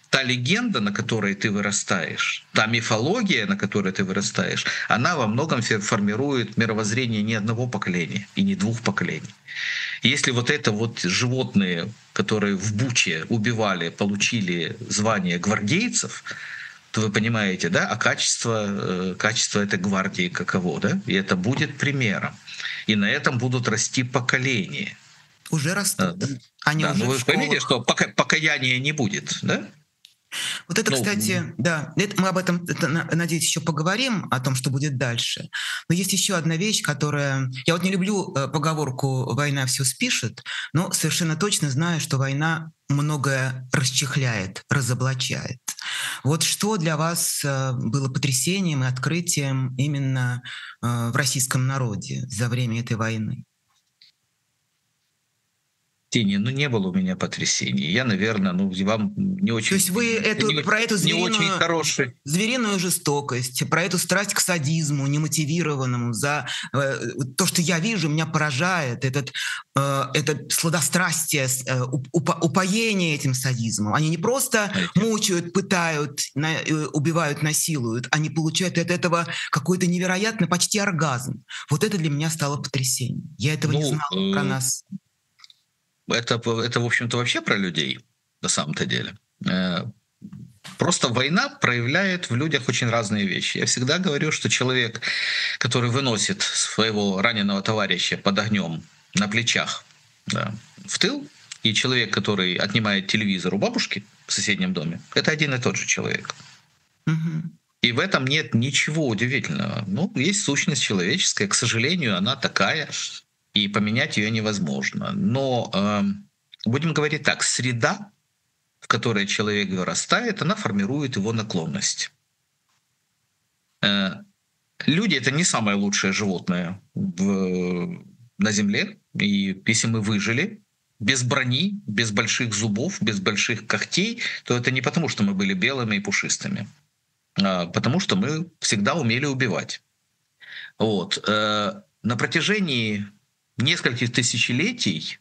та легенда, на которой ты вырастаешь, та мифология, на которой ты вырастаешь, она во многом формирует мировоззрение не одного поколения и не двух поколений. Если вот это вот животные, которые в Буче убивали, получили звание гвардейцев, то вы понимаете, да, а качество, качество этой гвардии каково, да? И это будет примером. И на этом будут расти поколения. Уже растут. Да, Они да, уже ну вы школах... поймите, что пока, покаяния не будет, да? Вот это, ну, кстати, да, это, мы об этом, это, надеюсь, еще поговорим, о том, что будет дальше. Но есть еще одна вещь, которая... Я вот не люблю поговорку «война все спишет», но совершенно точно знаю, что война многое расчехляет, разоблачает. Вот что для вас было потрясением и открытием именно в российском народе за время этой войны? Не, ну не было у меня потрясений. Я, наверное, ну вам не очень... То есть вы эту, не, про эту звериную, не очень хороший. звериную жестокость, про эту страсть к садизму немотивированному, за э, то, что я вижу, меня поражает, этот, э, это сладострастие, э, уп, упоение этим садизмом. Они не просто Знаете. мучают, пытают, на, э, убивают, насилуют, они получают от этого какой-то невероятный почти оргазм. Вот это для меня стало потрясением. Я этого ну, не знала э... про нас. Это, это, в общем-то, вообще про людей, на самом-то деле. Просто война проявляет в людях очень разные вещи. Я всегда говорю, что человек, который выносит своего раненого товарища под огнем на плечах, да, в тыл, и человек, который отнимает телевизор у бабушки в соседнем доме, это один и тот же человек. Угу. И в этом нет ничего удивительного. Ну, есть сущность человеческая, к сожалению, она такая, и поменять ее невозможно. Но э, будем говорить так, среда, в которой человек вырастает, она формирует его наклонность. Э, люди — это не самое лучшее животное в, на Земле. И если мы выжили без брони, без больших зубов, без больших когтей, то это не потому, что мы были белыми и пушистыми, а потому что мы всегда умели убивать. Вот. Э, на протяжении нескольких тысячелетий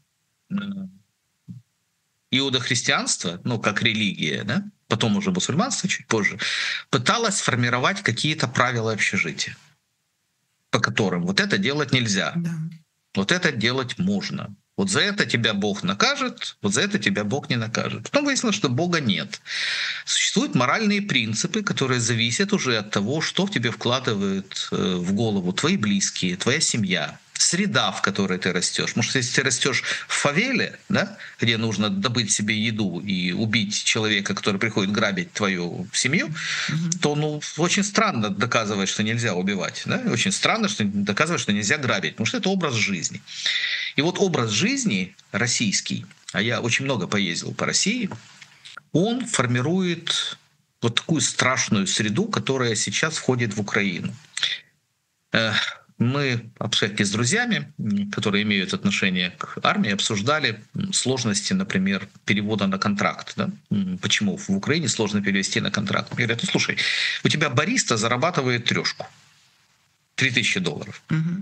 иудохристианство, ну, как религия, да, потом уже мусульманство чуть позже, пыталось сформировать какие-то правила общежития, по которым вот это делать нельзя, да. вот это делать можно. Вот за это тебя Бог накажет, вот за это тебя Бог не накажет. Потом выяснилось, что Бога нет. Существуют моральные принципы, которые зависят уже от того, что в тебе вкладывают в голову твои близкие, твоя семья, среда, в которой ты растешь. Потому что если ты растешь в фавеле, да, где нужно добыть себе еду и убить человека, который приходит грабить твою семью, mm-hmm. то ну, очень странно доказывать, что нельзя убивать. Да? Очень странно, что доказывать, что нельзя грабить, потому что это образ жизни. И вот образ жизни российский, а я очень много поездил по России, он формирует вот такую страшную среду, которая сейчас входит в Украину. Мы обсуждали с друзьями, которые имеют отношение к армии, обсуждали сложности, например, перевода на контракт. Да? Почему в Украине сложно перевести на контракт? Мне говорят, ну слушай, у тебя бариста зарабатывает трешку, три тысячи долларов. Угу.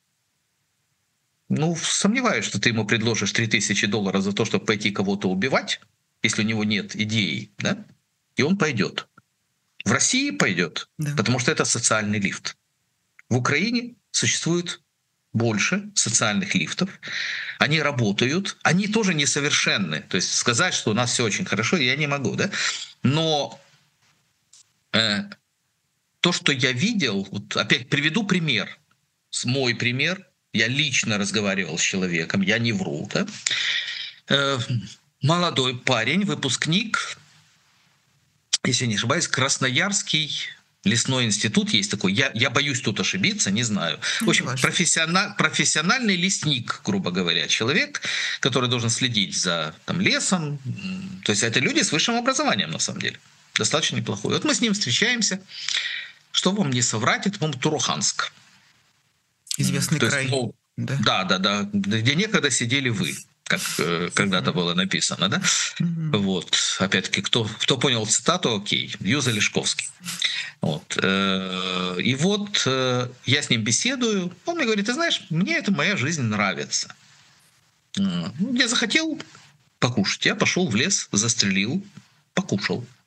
Ну, сомневаюсь, что ты ему предложишь три тысячи долларов за то, чтобы пойти кого-то убивать, если у него нет идеи, да? И он пойдет. В России пойдет, да. Потому что это социальный лифт. В Украине существует больше социальных лифтов. Они работают, они тоже несовершенны. То есть сказать, что у нас все очень хорошо, я не могу, да? Но э, то, что я видел, вот опять приведу пример, мой пример. Я лично разговаривал с человеком, я не вру, да? Э, молодой парень, выпускник, если не ошибаюсь, Красноярский лесной институт есть такой. Я, я боюсь тут ошибиться, не знаю. В общем, профессиональ, профессиональный лесник, грубо говоря, человек, который должен следить за там, лесом. То есть это люди с высшим образованием, на самом деле. Достаточно неплохой. Вот мы с ним встречаемся. Что вам не соврать, это, по-моему, Туруханск. Известный То край. Есть, ну, да. да, да, да. Где некогда сидели вы, как э, когда-то было написано, да? Mm-hmm. Вот. Опять-таки, кто, кто понял цитату, окей. Юза Лешковский. Вот. И вот я с ним беседую. Он мне говорит, ты знаешь, мне эта моя жизнь нравится. Я захотел покушать. Я пошел в лес, застрелил, покушал.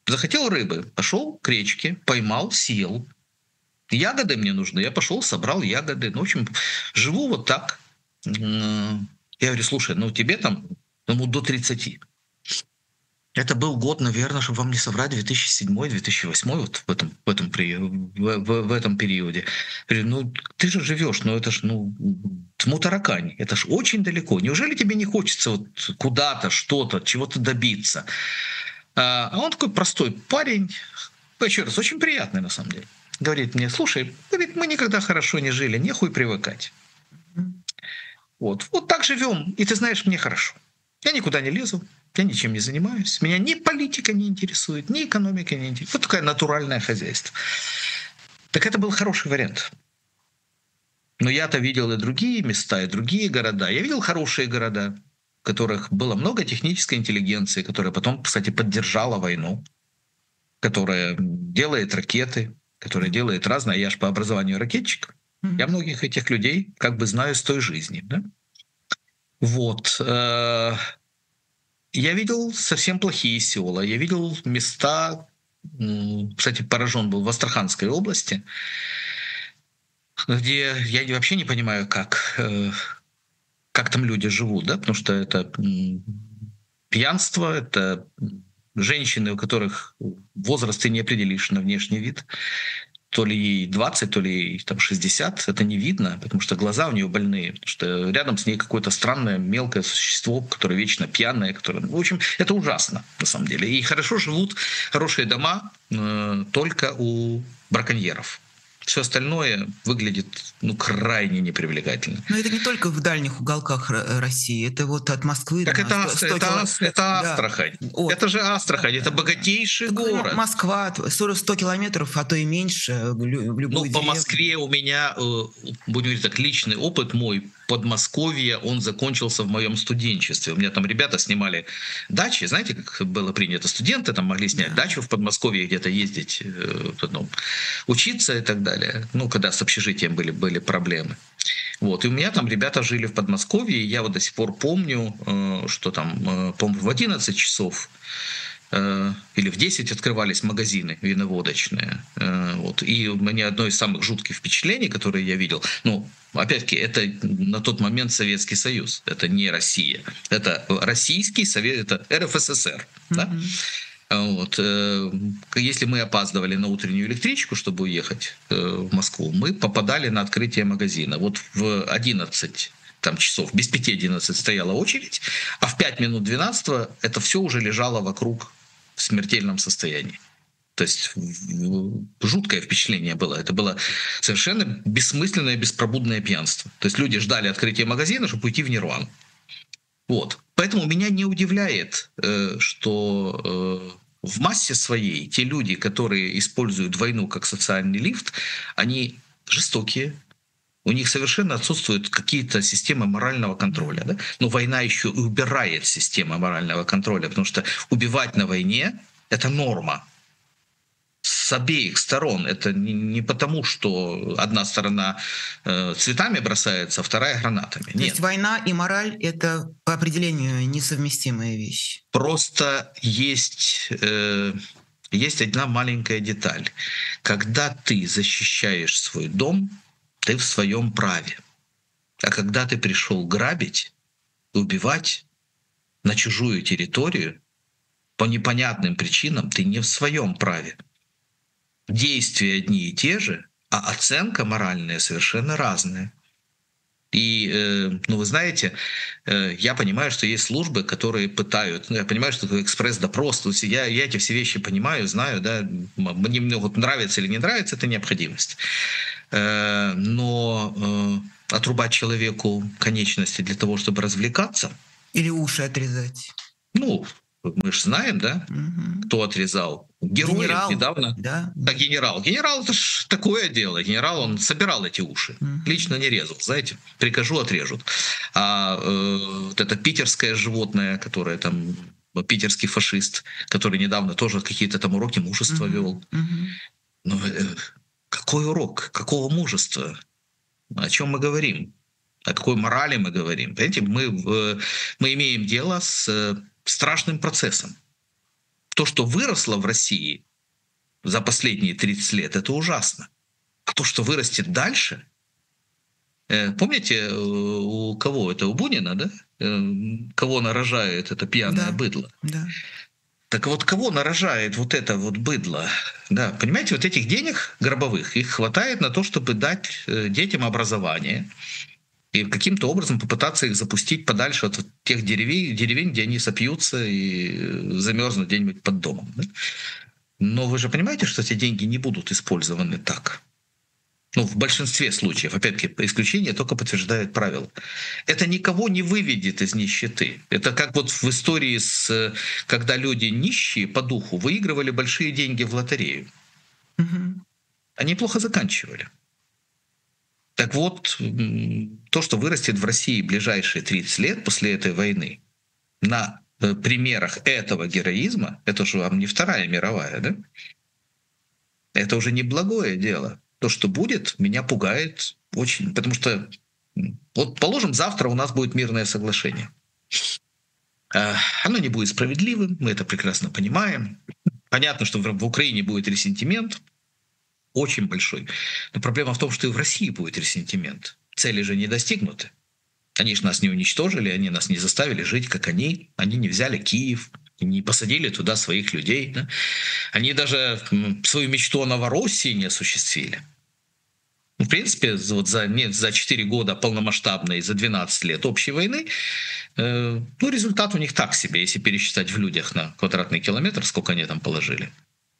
Захотел рыбы, пошел к речке, поймал, съел. Ягоды мне нужны, я пошел, собрал ягоды. Ну, в общем, живу вот так. М, Я говорю, слушай, ну тебе там ну, до тридцати. Это был год, наверное, чтобы вам не соврать, две тысячи седьмой - две тысячи восьмой, вот в этом, в этом, при- в, в- в этом периоде. Я говорю, ну ты же живешь, ну это ж, ну, Тмутаракань, это ж очень далеко. Неужели тебе не хочется вот куда-то, что-то, чего-то добиться? А а он такой простой парень, еще раз, очень приятный на самом деле. Говорит мне, слушай, говорит, мы никогда хорошо не жили, нехуй привыкать. Вот, вот так живем, и ты знаешь, мне хорошо. Я никуда не лезу, я ничем не занимаюсь. Меня ни политика не интересует, ни экономика не интересует. Вот такое натуральное хозяйство. Так это был хороший вариант. Но я-то видел и другие места, и другие города. Я видел хорошие города, в которых было много технической интеллигенции, которая потом, кстати, поддержала войну, которая делает ракеты, которая делает разное. Я же по образованию ракетчик. Я многих этих людей как бы знаю с той жизни. Да? Вот. э, Я видел совсем плохие села. Я видел места, м, кстати, поражен был в Астраханской области, где я не- вообще не понимаю, как, э, как там люди живут, да, потому что это м, пьянство, это м, женщины, у которых возраст ты не определишь на внешний вид. То ли ей двадцать, то ли ей там шестьдесят, это не видно, потому что глаза у нее больные, потому что рядом с ней какое-то странное мелкое существо, которое вечно пьяное, которое, в общем, это ужасно на самом деле. И хорошо живут хорошие дома э, только у браконьеров. Все остальное выглядит ну, крайне непривлекательно. Но это не только в дальних уголках Ро- России, это вот от Москвы Так на это, сто, Ас- сто это, кило- Ас- это да, Астрахань. от. Это же Астрахань, Да, это да, да. богатейший Так, ну, город. Москва, сорок сто километров, а то и меньше, в лю- в Ну, любую по деревню. Москве у меня, э, будем говорить так, личный опыт мой, Подмосковье, он закончился в моем студенчестве. У меня там ребята снимали дачи, знаете, как было принято, студенты там могли снять Да. дачу в Подмосковье, где-то ездить, э, потом учиться и так далее. Ну, когда с общежитием были, были проблемы. Вот. И у меня там ребята жили в Подмосковье, и я вот до сих пор помню, э, что там, э, по-моему, в одиннадцать часов э, или в десять открывались магазины виноводочные. Э, Вот. И у меня одно из самых жутких впечатлений, которые я видел, ну, опять-таки, это на тот момент Советский Союз, это не Россия. Это Российский Совет, это эр эф эс эс эр. Да? Мгм. Вот. э, Если мы опаздывали на утреннюю электричку, чтобы уехать э, в Москву, мы попадали на открытие магазина. Вот в одиннадцать там, часов, без пяти одиннадцать стояла очередь, а в пять минут двенадцатого это все уже лежало вокруг в смертельном состоянии. То есть в- жуткое впечатление было. Это было совершенно бессмысленное, беспробудное пьянство. То есть люди ждали открытия магазина, чтобы уйти в нирвану. Вот. Поэтому меня не удивляет, э, что э, в массе своей те люди, которые используют войну как социальный лифт, они жестокие, у них совершенно отсутствуют какие-то системы морального контроля. Да? Но война еще и убирает систему морального контроля, потому что убивать на войне – это норма. С обеих сторон. Это не, не потому, что одна сторона э, цветами бросается, а вторая гранатами. То Нет. есть война и мораль – это по определению несовместимые вещи. Просто есть, э, есть одна маленькая деталь. Когда ты защищаешь свой дом, ты в своем праве. А когда ты пришел грабить, убивать на чужую территорию, по непонятным причинам ты не в своем праве. Действия одни и те же, а оценка моральная совершенно разная. И, э, ну, вы знаете, э, я понимаю, что есть службы, которые пытают, ну, я понимаю, что это экспресс-допрос, то есть я, я эти все вещи понимаю, знаю, да, мне, мне вот нравится или не нравится, это необходимость. Э, но э, отрубать человеку конечности для того, чтобы развлекаться, Или уши отрезать. ну, мы же знаем, да, Мгм. кто отрезал. Героев Генерал, недавно. да? Да, генерал. Генерал — это ж такое дело. Генерал, он собирал эти уши. Мгм. Лично не резал, знаете. Прикажу, отрежут. А э, вот это питерское животное, которое там, питерский фашист, который недавно тоже какие-то там уроки мужества Мгм. вел. Мгм. Ну, э, какой урок? Какого мужества? О чем мы говорим? О какой морали мы говорим? Понимаете, мы, э, мы имеем дело с э, страшным процессом. То, что выросло в России за последние тридцать лет, это ужасно. А то, что вырастет дальше... Помните, у кого это? У Бунина, да? Кого нарожает это пьяное Да, быдло? да. Так вот, кого нарожает вот это вот быдло? Да, понимаете, вот этих денег гробовых, их хватает на то, чтобы дать детям образование и каким-то образом попытаться их запустить подальше от тех деревень, деревень, где они сопьются и замерзнут где-нибудь под домом. Да? Но вы же понимаете, что эти деньги не будут использованы так? Ну, в большинстве случаев, опять-таки, исключения только подтверждают правила. Это никого не выведет из нищеты. Это как вот в истории, с, когда люди нищие по духу выигрывали большие деньги в лотерею. Угу. Они плохо заканчивали. Так вот, то, что вырастет в России в ближайшие тридцать лет после этой войны, на примерах этого героизма, это же вам не Вторая мировая, да? Это уже не благое дело. То, что будет, меня пугает очень. Потому что, вот положим, завтра у нас будет мирное соглашение. Оно не будет справедливым, мы это прекрасно понимаем. Понятно, что в Украине будет ресентимент, очень большой. Но проблема в том, что и в России будет ресентимент. Цели же не достигнуты. Они же нас не уничтожили, они нас не заставили жить, как они. Они не взяли Киев, не посадили туда своих людей. Да? Они даже свою мечту о Новороссии не осуществили. Ну, в принципе, вот за, нет, за четыре года полномасштабной, за двенадцать лет общей войны, э, ну, результат у них так себе, если пересчитать в людях на квадратный километр, сколько они там положили.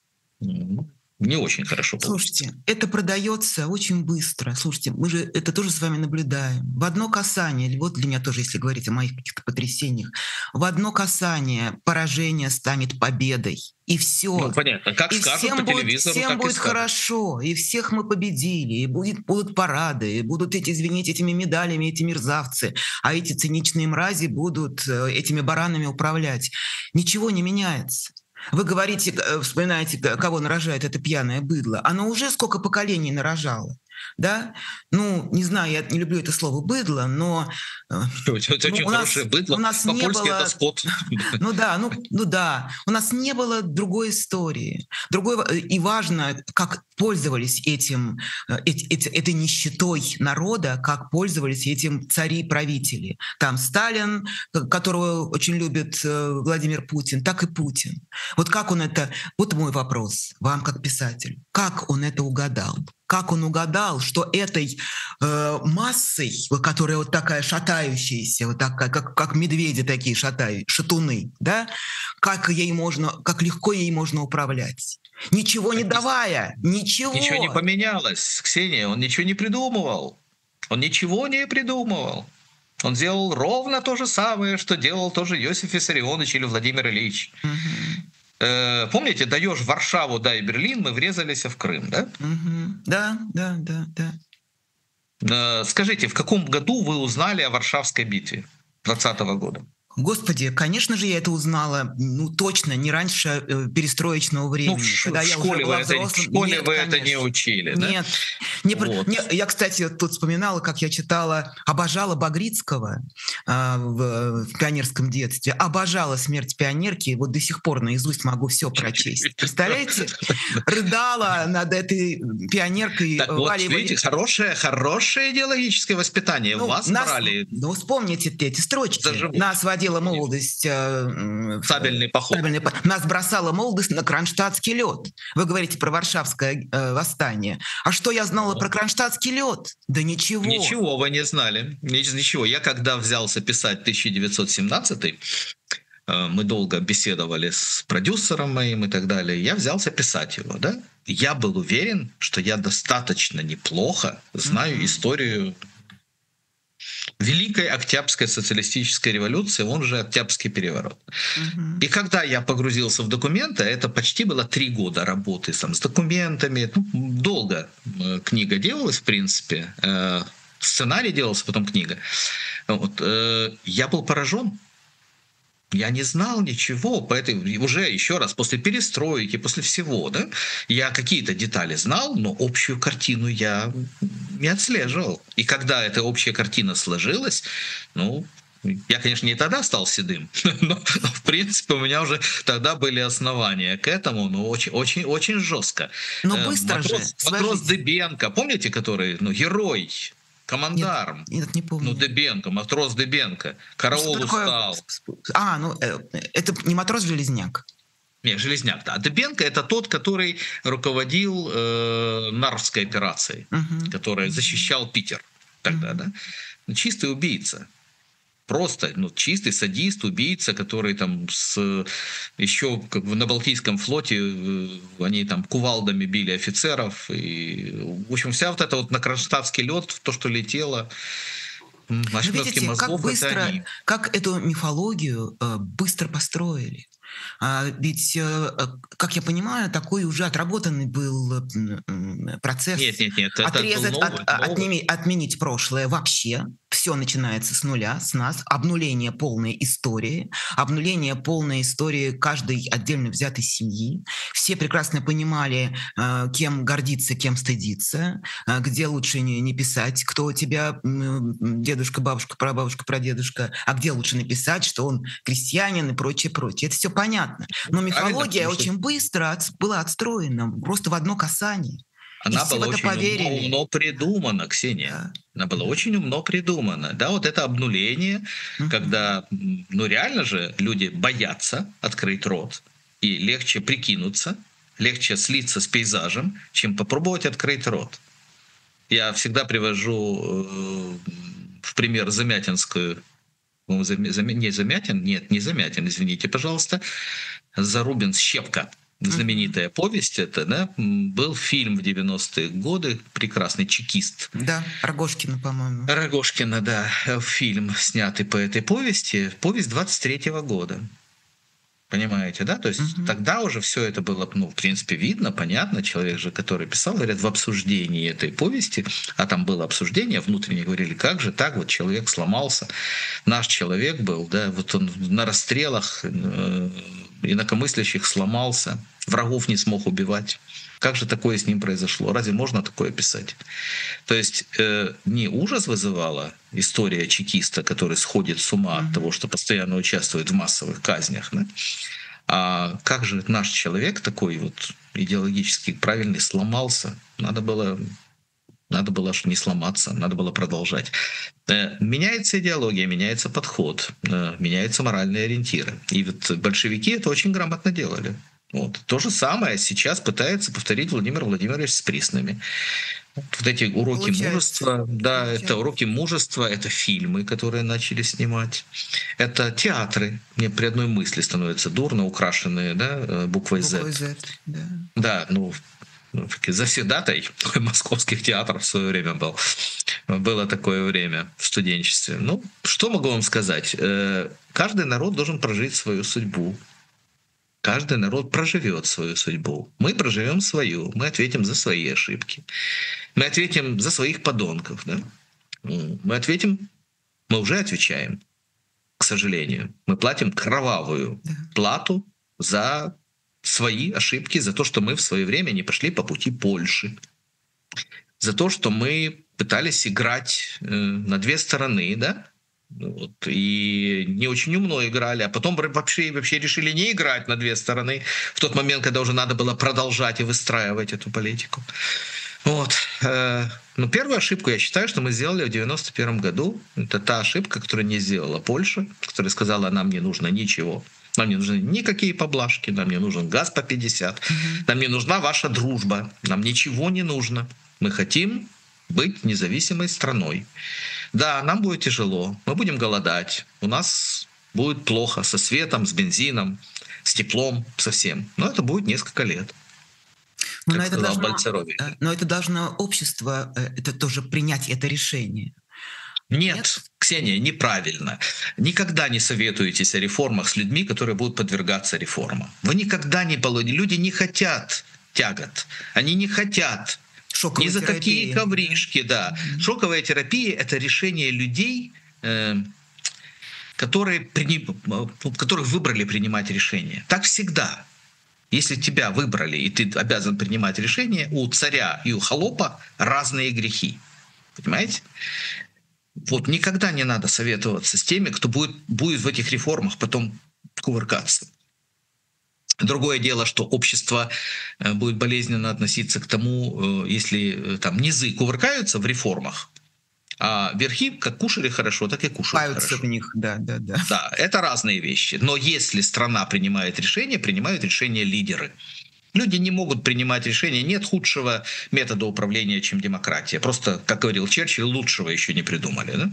Не очень хорошо получится. Слушайте, это продается очень быстро. Слушайте, мы же это тоже с вами наблюдаем. В одно касание, вот для меня тоже, если говорить о моих каких-то потрясениях, в одно касание поражение станет победой. И все. Ну, понятно. Как и скажут всем по будет, телевизору, всем так будет и скажут. хорошо, и всех мы победили, и будет, будут парады, и будут эти, извините, этими медалями, эти мерзавцы, а эти циничные мрази будут этими баранами управлять. Ничего не меняется. Вы говорите, вспоминаете, кого нарожает это пьяное быдло. Оно уже сколько поколений нарожало. Да? Ну, не знаю, я не люблю это слово «быдло», но... Это очень ну, хорошее нас, быдло, у нас не по-польски было... это скот. Ну да, ну, ну да, у нас не было другой истории. Другой, и важно, как пользовались этим, эти, эти, этой нищетой народа, как пользовались этим цари-правители. Там Сталин, которого очень любит Владимир Путин, так и Путин. Вот как он это... Вот мой вопрос вам как писатель. Как он это угадал? Как он угадал, что этой э, массой, которая вот такая шатающаяся, вот такая, как, как медведи такие шатаю, шатуны, да, как ей можно, как легко ей можно управлять? Ничего не давая, ничего. Ничего не поменялось, Ксения, он ничего не придумывал. Он ничего не придумывал. Он делал ровно то же самое, что делал тоже Иосиф Виссарионович или Владимир Ильич. Угу. Помните, даешь Варшаву, дай Берлин, мы врезались в Крым, да? Угу. Да, да, да, да. Скажите, в каком году вы узнали о Варшавской битве двадцатого года? Господи, конечно же, я это узнала, ну, точно, не раньше э, перестроечного времени. Ну, в, когда в я школе, уже была вы, это, в школе Нет, вы конечно. это не учили, да? Нет. Не, вот. не, я, кстати, тут вспоминала, как я читала, обожала Багрицкого э, в, в пионерском детстве, обожала «Смерть пионерки», вот до сих пор наизусть могу все прочесть. Представляете? Рыдала над этой пионеркой. Так вот, видите, хорошее, хорошее идеологическое воспитание. Ну, Вас нас, брали... Ну, вспомните эти строчки. Заживут. Нас водила молодость... Сабельный поход. Сабельный, нас бросала молодость на кронштадтский лед. Вы говорите про Варшавское э, восстание. А что я знала ну. про кронштадтский лед? Да ничего. Ничего вы не знали. Ничего. Я когда взялся писать тысяча девятьсот семнадцатый, э, мы долго беседовали с продюсером моим и так далее, я взялся писать его, да? Я был уверен, что я достаточно неплохо знаю mm-hmm. историю Великой Октябрьской социалистической революции, он же Октябрьский переворот. Uh-huh. И когда я погрузился в документы, это почти было три года работы там, с документами. Ну, долго книга делалась, в принципе. Сценарий делался, потом книга. Вот. Я был поражен. Я не знал ничего, поэтому уже еще раз после перестройки, после всего, да, я какие-то детали знал, но общую картину я не отслеживал. И когда эта общая картина сложилась, ну, я, конечно, не тогда стал седым, но, но в принципе у меня уже тогда были основания к этому, но очень, очень, очень жестко. Но Э, быстро же, Матрос, матрос сложите. Дыбенко, помните, который, ну, герой, Нет, командарм, нет, не ну, помню. Дыбенко, матрос Дыбенко, Что караул такое? устал. А, ну, э, это не матрос-железняк. Не, Железняк, да. А Дыбенко — это тот, который руководил э, Нарвской операцией, Угу. который защищал Питер тогда, Угу. да. Ну, чистый убийца. Просто, ну, чистый садист, убийца, который там с, еще как бы на Балтийском флоте э, они там кувалдами били офицеров. И, в общем, вся вот эта вот на кронштадтский лед, то, что летело, м, Но ошметки видите, как мозгов — это быстро, они. как эту мифологию э, быстро построили. А ведь, э, э, как я понимаю, такой уже отработанный был э, м, м, Нет, процесс нет, нет, это был отрезать, от, новый, а, новый. отними- отменить прошлое вообще. Все начинается с нуля, с нас. Обнуление полной истории, обнуление полной истории каждой отдельно взятой семьи. Все прекрасно понимали, э, кем гордиться, кем стыдиться, э, где лучше не, не писать, кто у тебя м, дедушка, бабушка, прабабушка, прадедушка, а где лучше написать, что он крестьянин и прочее, прочее. Это все понятно. Но Правильно, мифология потому что очень быстро от- была отстроена, просто в одно касание. И она все в была это очень умно, поверили. умно придумана, Ксения. Да, Она была да. очень умно придумана. Да, вот это обнуление, Мгм. когда, м, ну реально же люди боятся открыть рот, и легче прикинуться, легче слиться с пейзажем, чем попробовать открыть рот. Я всегда привожу э, в пример Замятинскую, по-моему, Зам- Зам- не Замятин, нет, не Замятин, извините, пожалуйста, Зарубин «Щепка». Мгм. Знаменитая повесть это, да, м, был фильм в девяностые годы, прекрасный «Чекист». Да, Рогожкина, по-моему. Рогожкина, да, э, фильм, снятый по этой повести, повесть двадцать третьего года. Понимаете, да? То есть Мгм. тогда уже все это было, ну, в принципе, видно, понятно. Человек же, который писал, говорят, в обсуждении этой повести, а там было обсуждение, внутренне говорили, как же так, вот человек сломался, наш человек был, да, вот он на расстрелах э, инакомыслящих сломался, врагов не смог убивать. Как же такое с ним произошло? Разве можно такое писать? То есть э, не ужас вызывала история чекиста, который сходит с ума от того, Мгм. что постоянно участвует в массовых казнях, да? А как же наш человек такой вот идеологически правильный сломался? Надо было, надо было аж не сломаться, надо было продолжать. Э, Меняется идеология, меняется подход, э, меняются моральные ориентиры. И вот большевики это очень грамотно делали. Вот. То же самое сейчас пытается повторить Владимир Владимирович с Приснами. Вот эти уроки Получается. мужества, да, это Получается. уроки мужества, это фильмы, которые начали снимать, это театры. Мне при одной мысли становится дурно, украшенные, да, э, буквой Z. Буквой Z, да. Да, ну, ну, таки завсегдатай московских театров в свое время был. Было такое время в студенчестве. Ну, что могу вам сказать? Э, Каждый народ должен прожить свою судьбу. Каждый народ проживет свою судьбу. Мы проживем свою. Мы ответим за свои ошибки. Мы ответим за своих подонков. Да? М, Мы ответим, мы уже отвечаем, к сожалению. Мы платим кровавую Да. плату за свои ошибки, за то, что мы в свое время не пошли по пути Польши, за то, что мы пытались играть э, на две стороны, да, ну вот, и не очень умно играли, а потом вообще, вообще решили не играть на две стороны в тот момент, когда уже надо было продолжать и выстраивать эту политику. Вот. э, Ну, первую ошибку, я считаю, что мы сделали в девяносто первом году. Это та ошибка, которую не сделала Польша, которая сказала, нам не нужно ничего. Нам не нужны никакие поблажки, нам не нужен газ по пятьдесят, Мгм. нам не нужна ваша дружба, нам ничего не нужно. Мы хотим быть независимой страной. Да, нам будет тяжело, мы будем голодать, у нас будет плохо со светом, с бензином, с теплом, со всем. Но это будет несколько лет, Но на как это сказал должно, Бальцерович. да, но это должно общество э, это тоже принять это решение. Нет? Нет, Ксения, неправильно. Никогда не советуйтесь о реформах с людьми, которые будут подвергаться реформам. Вы никогда не получите. Люди не хотят тягот. Они не хотят ни Шоковой за какие терапии, да. ковришки, да. Мгм. Шоковая терапия — это решение людей, э, которые, прини- э, которых выбрали принимать решения. Так всегда. Если тебя выбрали, и ты обязан принимать решение, у царя и у холопа разные грехи. Понимаете? Вот никогда не надо советоваться с теми, кто будет, будет в этих реформах потом кувыркаться. Другое дело, что общество будет болезненно относиться к тому, если там низы кувыркаются в реформах, а верхи как кушали хорошо, так и кушают Паются хорошо. в них, да, да, да. Да, это разные вещи. Но если страна принимает решения, принимают решения лидеры. Люди не могут принимать решения. Нет худшего метода управления, чем демократия. Просто, как говорил Черчилль, лучшего еще не придумали. Да?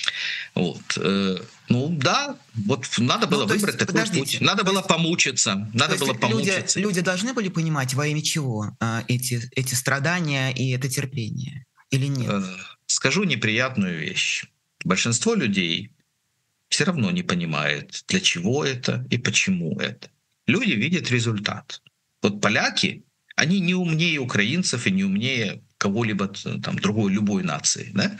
Вот. Ну да, вот надо было ну, выбрать есть, такой подождите, путь. Надо было есть, помучиться. Надо было помучиться. Люди, люди должны были понимать, во имя чего а, эти, эти страдания и это терпение? Или нет? Скажу неприятную вещь. Большинство людей все равно не понимает, для чего это и почему это. Люди видят результат. Вот поляки, они не умнее украинцев и не умнее кого-либо там другой, любой нации. Да?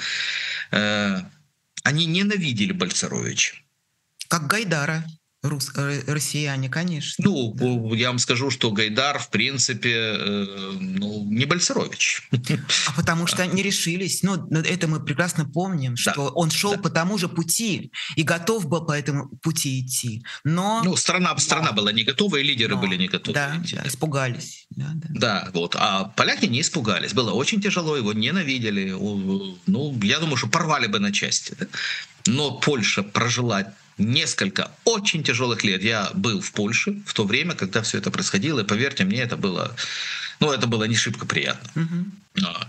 Э, они ненавидели Бальцеровича. Как Гайдара. Рус, россияне, конечно. Ну, да. Я вам скажу, что Гайдар, в принципе, э, ну, не Бальцерович. А потому что не решились. Ну, это мы прекрасно помним, что да. он шел да. по тому же пути и готов был по этому пути идти. Но... Ну, страна, но... страна была не готова, и лидеры но... были не готовы да, идти. Да, да, испугались. Да, да. да, вот. А поляки не испугались. Было очень тяжело, его ненавидели. Ну, я думаю, что порвали бы на части. Да? Но Польша прожила несколько очень тяжелых лет. Я был в Польше в то время, когда все это происходило, и поверьте мне, это было, ну, это было не шибко приятно. Mm-hmm.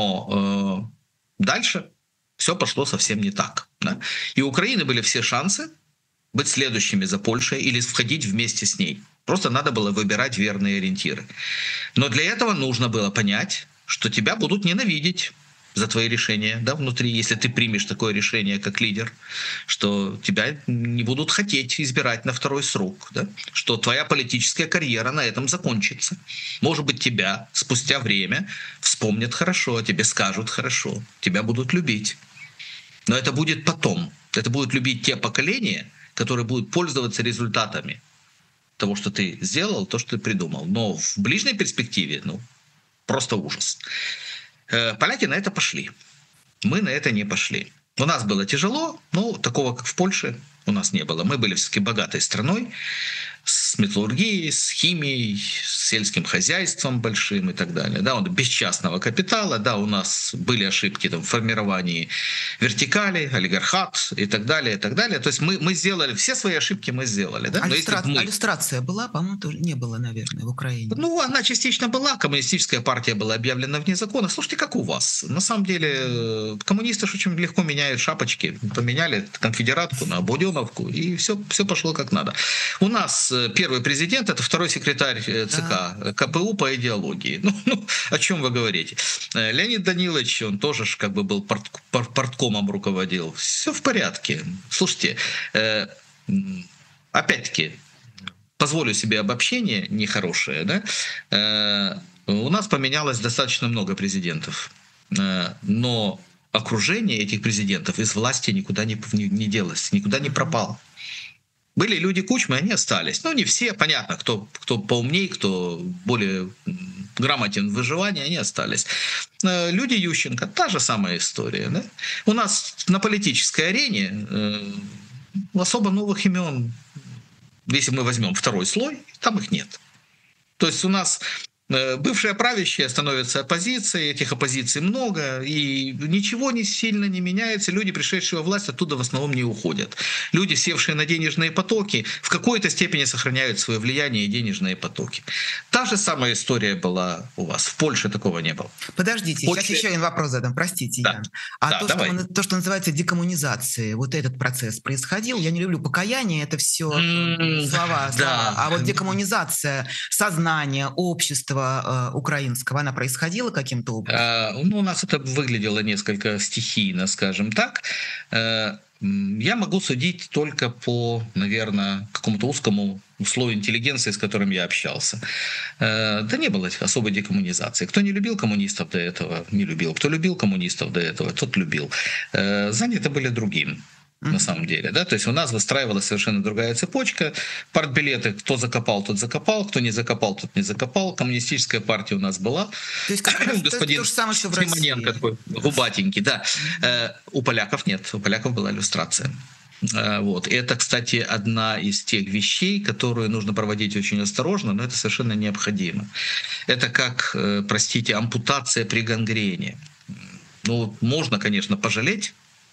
Но э, дальше все пошло совсем не так. Да? И у Украины были все шансы быть следующими за Польшей или входить вместе с ней. Просто надо было выбирать верные ориентиры. Но для этого нужно было понять, что тебя будут ненавидеть за твои решения, да, внутри, если ты примешь такое решение как лидер, что тебя не будут хотеть избирать на второй срок, да, что твоя политическая карьера на этом закончится. Может быть, тебя спустя время вспомнят хорошо, тебе скажут хорошо, тебя будут любить. Но это будет потом. Это будут любить те поколения, которые будут пользоваться результатами того, что ты сделал, то, что ты придумал. Но в ближней перспективе, ну, просто ужас. Поляки на это пошли. Мы на это не пошли. У нас было тяжело, но такого, как в Польше, у нас не было. Мы были все-таки богатой страной, с металлургией, с химией, с сельским хозяйством большим и так далее. Да, без частного капитала, да, у нас были ошибки там, в формировании вертикали, олигархат и так далее, и так далее. То есть мы, мы сделали, все свои ошибки мы сделали. Да? А иллюстра... мы... иллюстрация была, по-моему, тоже не было, наверное, в Украине. Ну, она частично была, коммунистическая партия была объявлена вне закона. Слушайте, как у вас? На самом деле, коммунисты же очень легко меняют шапочки. Поменяли конфедератку на буденовку, и все, все пошло как надо. У нас первый президент — это второй секретарь ЦК, да. КПУ по идеологии. Ну, ну, о чем вы говорите? Леонид Данилович, он тоже ж как бы был порт, порт, порткомом руководил. Все в порядке. Слушайте, э, опять-таки, позволю себе обобщение нехорошее, да? Э, у нас поменялось достаточно много президентов, э, но окружение этих президентов из власти никуда не, не, не делось, никуда не пропало. Были люди Кучмы, они остались. Ну, не все, понятно, кто, кто поумнее, кто более грамотен в выживании, они остались. Люди Ющенко, та же самая история. Да? У нас на политической арене э, особо новых имен, если мы возьмем второй слой, там их нет. То есть у нас бывшие правящие становятся оппозицией, этих оппозиций много, и ничего не сильно не меняется. Люди, пришедшие во власть, оттуда в основном не уходят. Люди, севшие на денежные потоки, в какой-то степени сохраняют свое влияние и денежные потоки. Та же самая история была у вас. В Польше такого не было. Подождите, Польше... сейчас еще один вопрос задам, простите, да. Ян. А да, то, что мы, то, что называется декоммунизацией, вот этот процесс происходил, я не люблю покаяние, это все mm, слова, да. слова. А вот декоммунизация сознания, общества, украинского, она происходила каким-то образом? А, ну, у нас это выглядело несколько стихийно, скажем так. Я могу судить только по, наверное, какому-то узкому слою интеллигенции, с которым я общался. Да не было особой декоммунизации. Кто не любил коммунистов до этого, не любил. Кто любил коммунистов до этого, тот любил. Заняты были другим. на самом деле, да, то есть у нас выстраивалась совершенно другая цепочка, партбилеты, кто закопал, тот закопал, кто не закопал, тот не закопал, коммунистическая партия у нас была, То есть как раз господин то же самое, что в Симоненко России. такой, губатенький, да, э, у поляков нет, у поляков была иллюстрация. Вот. Это, кстати, одна из тех вещей, которые нужно проводить очень осторожно, но это совершенно необходимо. Это как, простите, ампутация при гангрене. Ну, можно, конечно, пожалеть,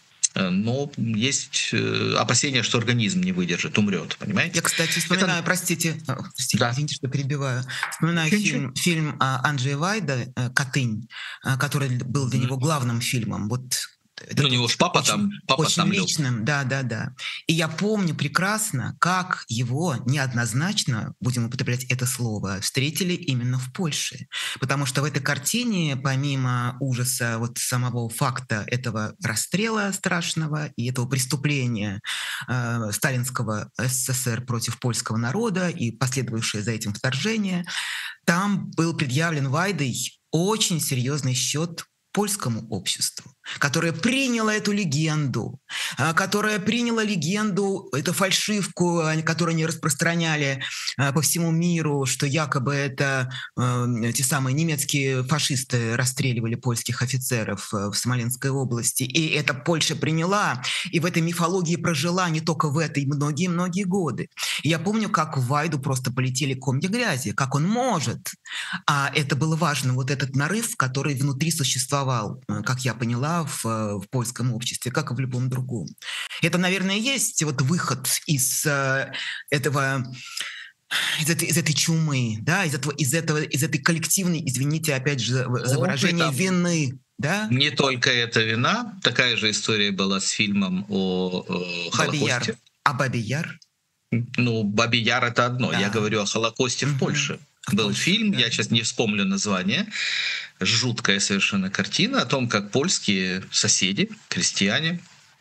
но есть опасения, что организм не выдержит, умрет, понимаете? Я, кстати, вспоминаю, это... простите, простите да. извините, что перебиваю, вспоминаю фильм, фильм Анджея Вайда «Катынь», который был для него главным фильмом. Вот это ну, у него же папа очень, там, папа очень там личным, да, да, да. И я помню прекрасно, как его неоднозначно, будем употреблять это слово, встретили именно в Польше. Потому что в этой картине, помимо ужаса вот самого факта этого расстрела страшного и этого преступления э, сталинского СССР против польского народа и последовавшее за этим вторжение, там был предъявлен Вайдой очень серьезный счет польскому обществу, которое приняло эту легенду, которое приняло легенду, эту фальшивку, которую они распространяли по всему миру, что якобы это э, те самые немецкие фашисты расстреливали польских офицеров в Смоленской области. И это Польша приняла, и в этой мифологии прожила не только в этой многие-многие годы. И я помню, как в Вайду просто полетели комья грязи, как он может. А это было важно, вот этот нарыв, который внутри существовал, как я поняла, в, в польском обществе, как и в любом другом. Это, наверное, есть вот выход из э, этого, из этой, из этой чумы, да, из этого, из этого, из этой коллективной, извините, опять же, за выражение, вины. Да? Не только эта вина, такая же история была с фильмом о, о Холокосте. Яр. А Бабий Яр? Ну, Бабий Яр — это одно. Да. Я говорю о Холокосте угу. в Польше. Был Польше, фильм, да. Я сейчас не вспомню название, жуткая совершенно картина о том, как польские соседи, крестьяне,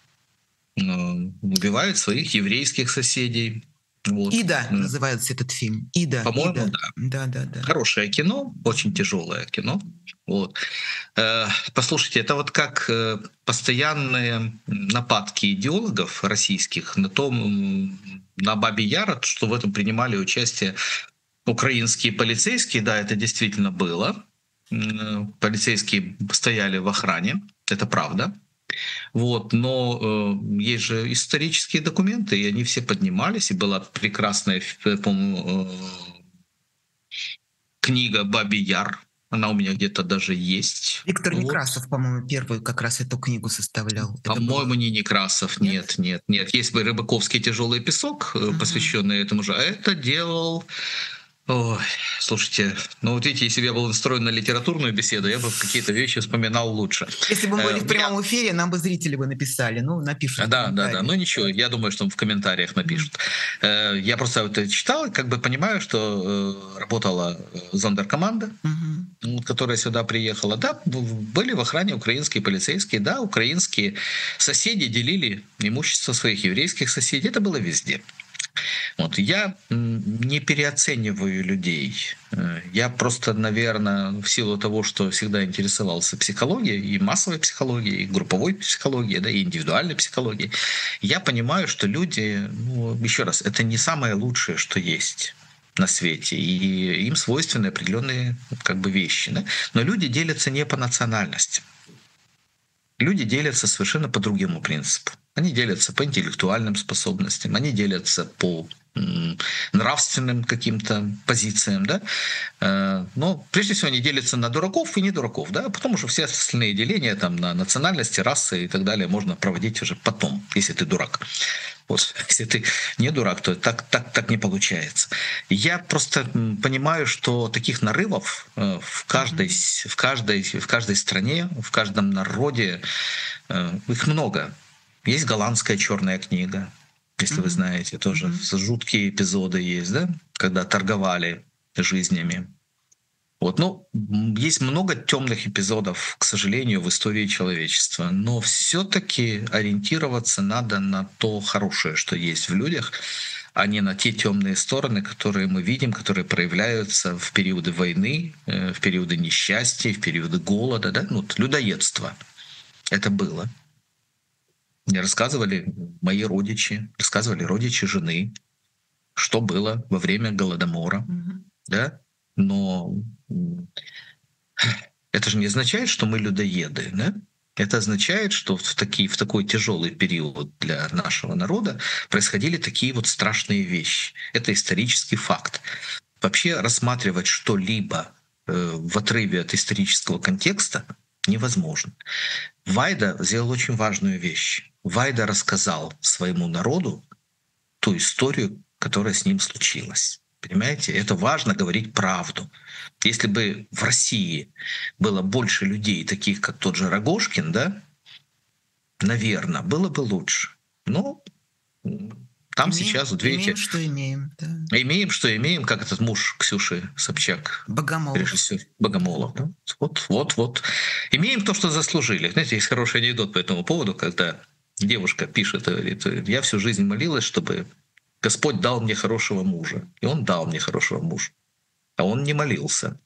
убивают своих еврейских соседей. Вот. «Ида» называется этот фильм. «Ида». По-моему, Ида. да. Да, да, да. Хорошее кино, очень тяжелое кино. Вот. Послушайте, это вот как постоянные нападки идеологов российских на том, на Бабий Яр, что в этом принимали участие украинские полицейские, да, это действительно было. Полицейские стояли в охране, это правда. Вот, но э, есть же исторические документы, и они все поднимались, и была прекрасная, по-моему, э, книга «Бабий Яр». Она у меня где-то даже есть. Виктор вот. Некрасов, по-моему, первую как раз эту книгу составлял. По-моему, было... не Некрасов, нет, нет, нет. нет. Есть Рыбаковский «Тяжелый песок», uh-huh. посвященный этому же. А это делал... Ой, слушайте, ну вот видите, если бы я был настроен на литературную беседу, я бы какие-то вещи вспоминал лучше. Если бы мы были в прямом эфире, нам бы зрители бы написали, ну, напишут. Да, да, да, ну ничего, я думаю, что в комментариях напишут. Mm-hmm. Я просто это читал, как бы понимаю, что работала зондеркоманда, mm-hmm. которая сюда приехала. Да, были в охране украинские полицейские, да, украинские соседи делили имущество своих еврейских соседей, это было везде. Вот. Я не переоцениваю людей. Я просто, наверное, в силу того, что всегда интересовался психологией, и массовой психологией, и групповой психологией, да, и индивидуальной психологией, я понимаю, что люди, ну, еще раз, это не самое лучшее, что есть на свете, и им свойственны определенные как бы вещи. Да? Но люди делятся не по национальности. Люди делятся совершенно по другому принципу. Они делятся по интеллектуальным способностям, они делятся по м, нравственным каким-то позициям, да. Но прежде всего они делятся на дураков и не дураков, да, потому что все остальные деления там на национальности, расы и так далее можно проводить уже потом, если ты дурак. Вот. Если ты не дурак, то так, так, так не получается. Я просто понимаю, что таких нарывов в каждой, в каждой, в каждой стране, в каждом народе их много. Есть голландская черная книга, если mm-hmm. вы знаете, тоже mm-hmm. жуткие эпизоды есть, да, когда торговали жизнями. Вот, ну, есть много темных эпизодов, к сожалению, в истории человечества, но все-таки ориентироваться надо на то хорошее, что есть в людях, а не на те темные стороны, которые мы видим, которые проявляются в периоды войны, в периоды несчастья, в периоды голода, да, ну, людоедства. Это было. Мне рассказывали мои родичи, рассказывали родичи жены, что было во время Голодомора, Мгм. да. Но м, это же не означает, что мы людоеды, да? Это означает, что в, такие, в такой тяжелый период для нашего народа происходили такие вот страшные вещи. Это исторический факт. Вообще рассматривать что-либо э, в отрыве от исторического контекста невозможно. Вайда сделал очень важную вещь. Вайда рассказал своему народу ту историю, которая с ним случилась. Понимаете? Это важно говорить правду. Если бы в России было больше людей, таких как тот же Рогожкин, да, наверное, было бы лучше. Но м, там Имеем, сейчас, вот имеем, видите, что имеем. Да. имеем, что имеем, как этот муж Ксюши Собчак, Богомолов. режиссер Богомолов. Да? Вот, вот, вот. Имеем то, что заслужили. Знаете, есть хороший анекдот по этому поводу, когда девушка пишет, говорит, я всю жизнь молилась, чтобы Господь дал мне хорошего мужа. И он дал мне хорошего мужа. А он не молился.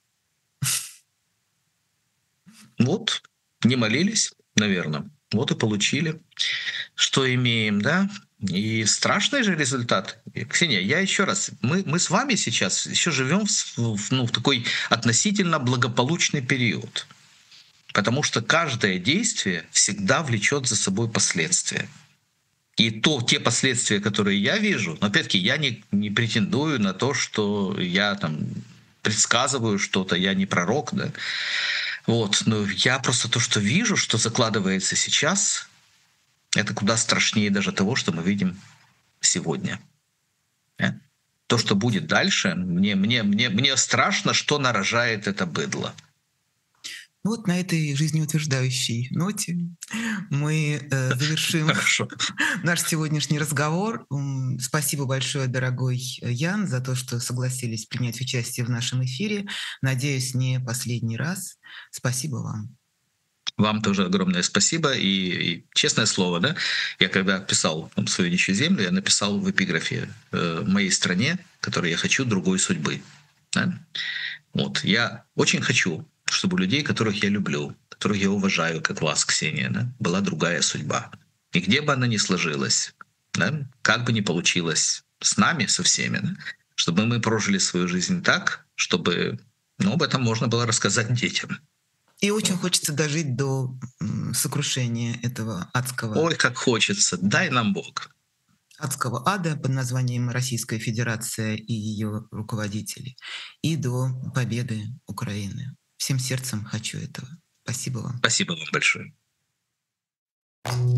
Вот, не молились, наверное. Вот и получили, что имеем, да? И страшный же результат. И, Ксения, я еще раз, мы, мы с вами сейчас еще живем в, в, ну, в такой относительно благополучный период. Потому что каждое действие всегда влечет за собой последствия. И то, те последствия, которые я вижу, но опять-таки я не, не претендую на то, что я там предсказываю что-то, я не пророк, да. Вот, но я просто то, что вижу, что закладывается сейчас, это куда страшнее даже того, что мы видим сегодня. э. То, Вот. что будет дальше, мне, мне, мне, мне страшно, что нарожает это быдло. Вот на этой жизнеутверждающей ноте мы э, завершим Хорошо. наш сегодняшний разговор. М, Спасибо большое, дорогой Ян, за то, что согласились принять участие в нашем эфире. Надеюсь, не последний раз. Спасибо вам. Вам тоже огромное спасибо. И, и честное слово, да, я когда писал там, «Свою нищую землю», я написал в эпиграфе э, «Моей стране, которой я хочу другой судьбы». Да? Вот. Я очень хочу, чтобы у людей, которых я люблю, которых я уважаю, как вас, Ксения, да, была другая судьба. И где бы она ни сложилась, да, как бы ни получилось с нами, со всеми, да, чтобы мы прожили свою жизнь так, чтобы ну, об этом можно было рассказать детям. И очень Вот. хочется дожить до м, сокрушения этого адского, Ой, как хочется, дай нам Бог. адского ада под названием Российская Федерация и ее руководители, и до победы Украины. Всем сердцем хочу этого. Спасибо вам. Спасибо вам большое.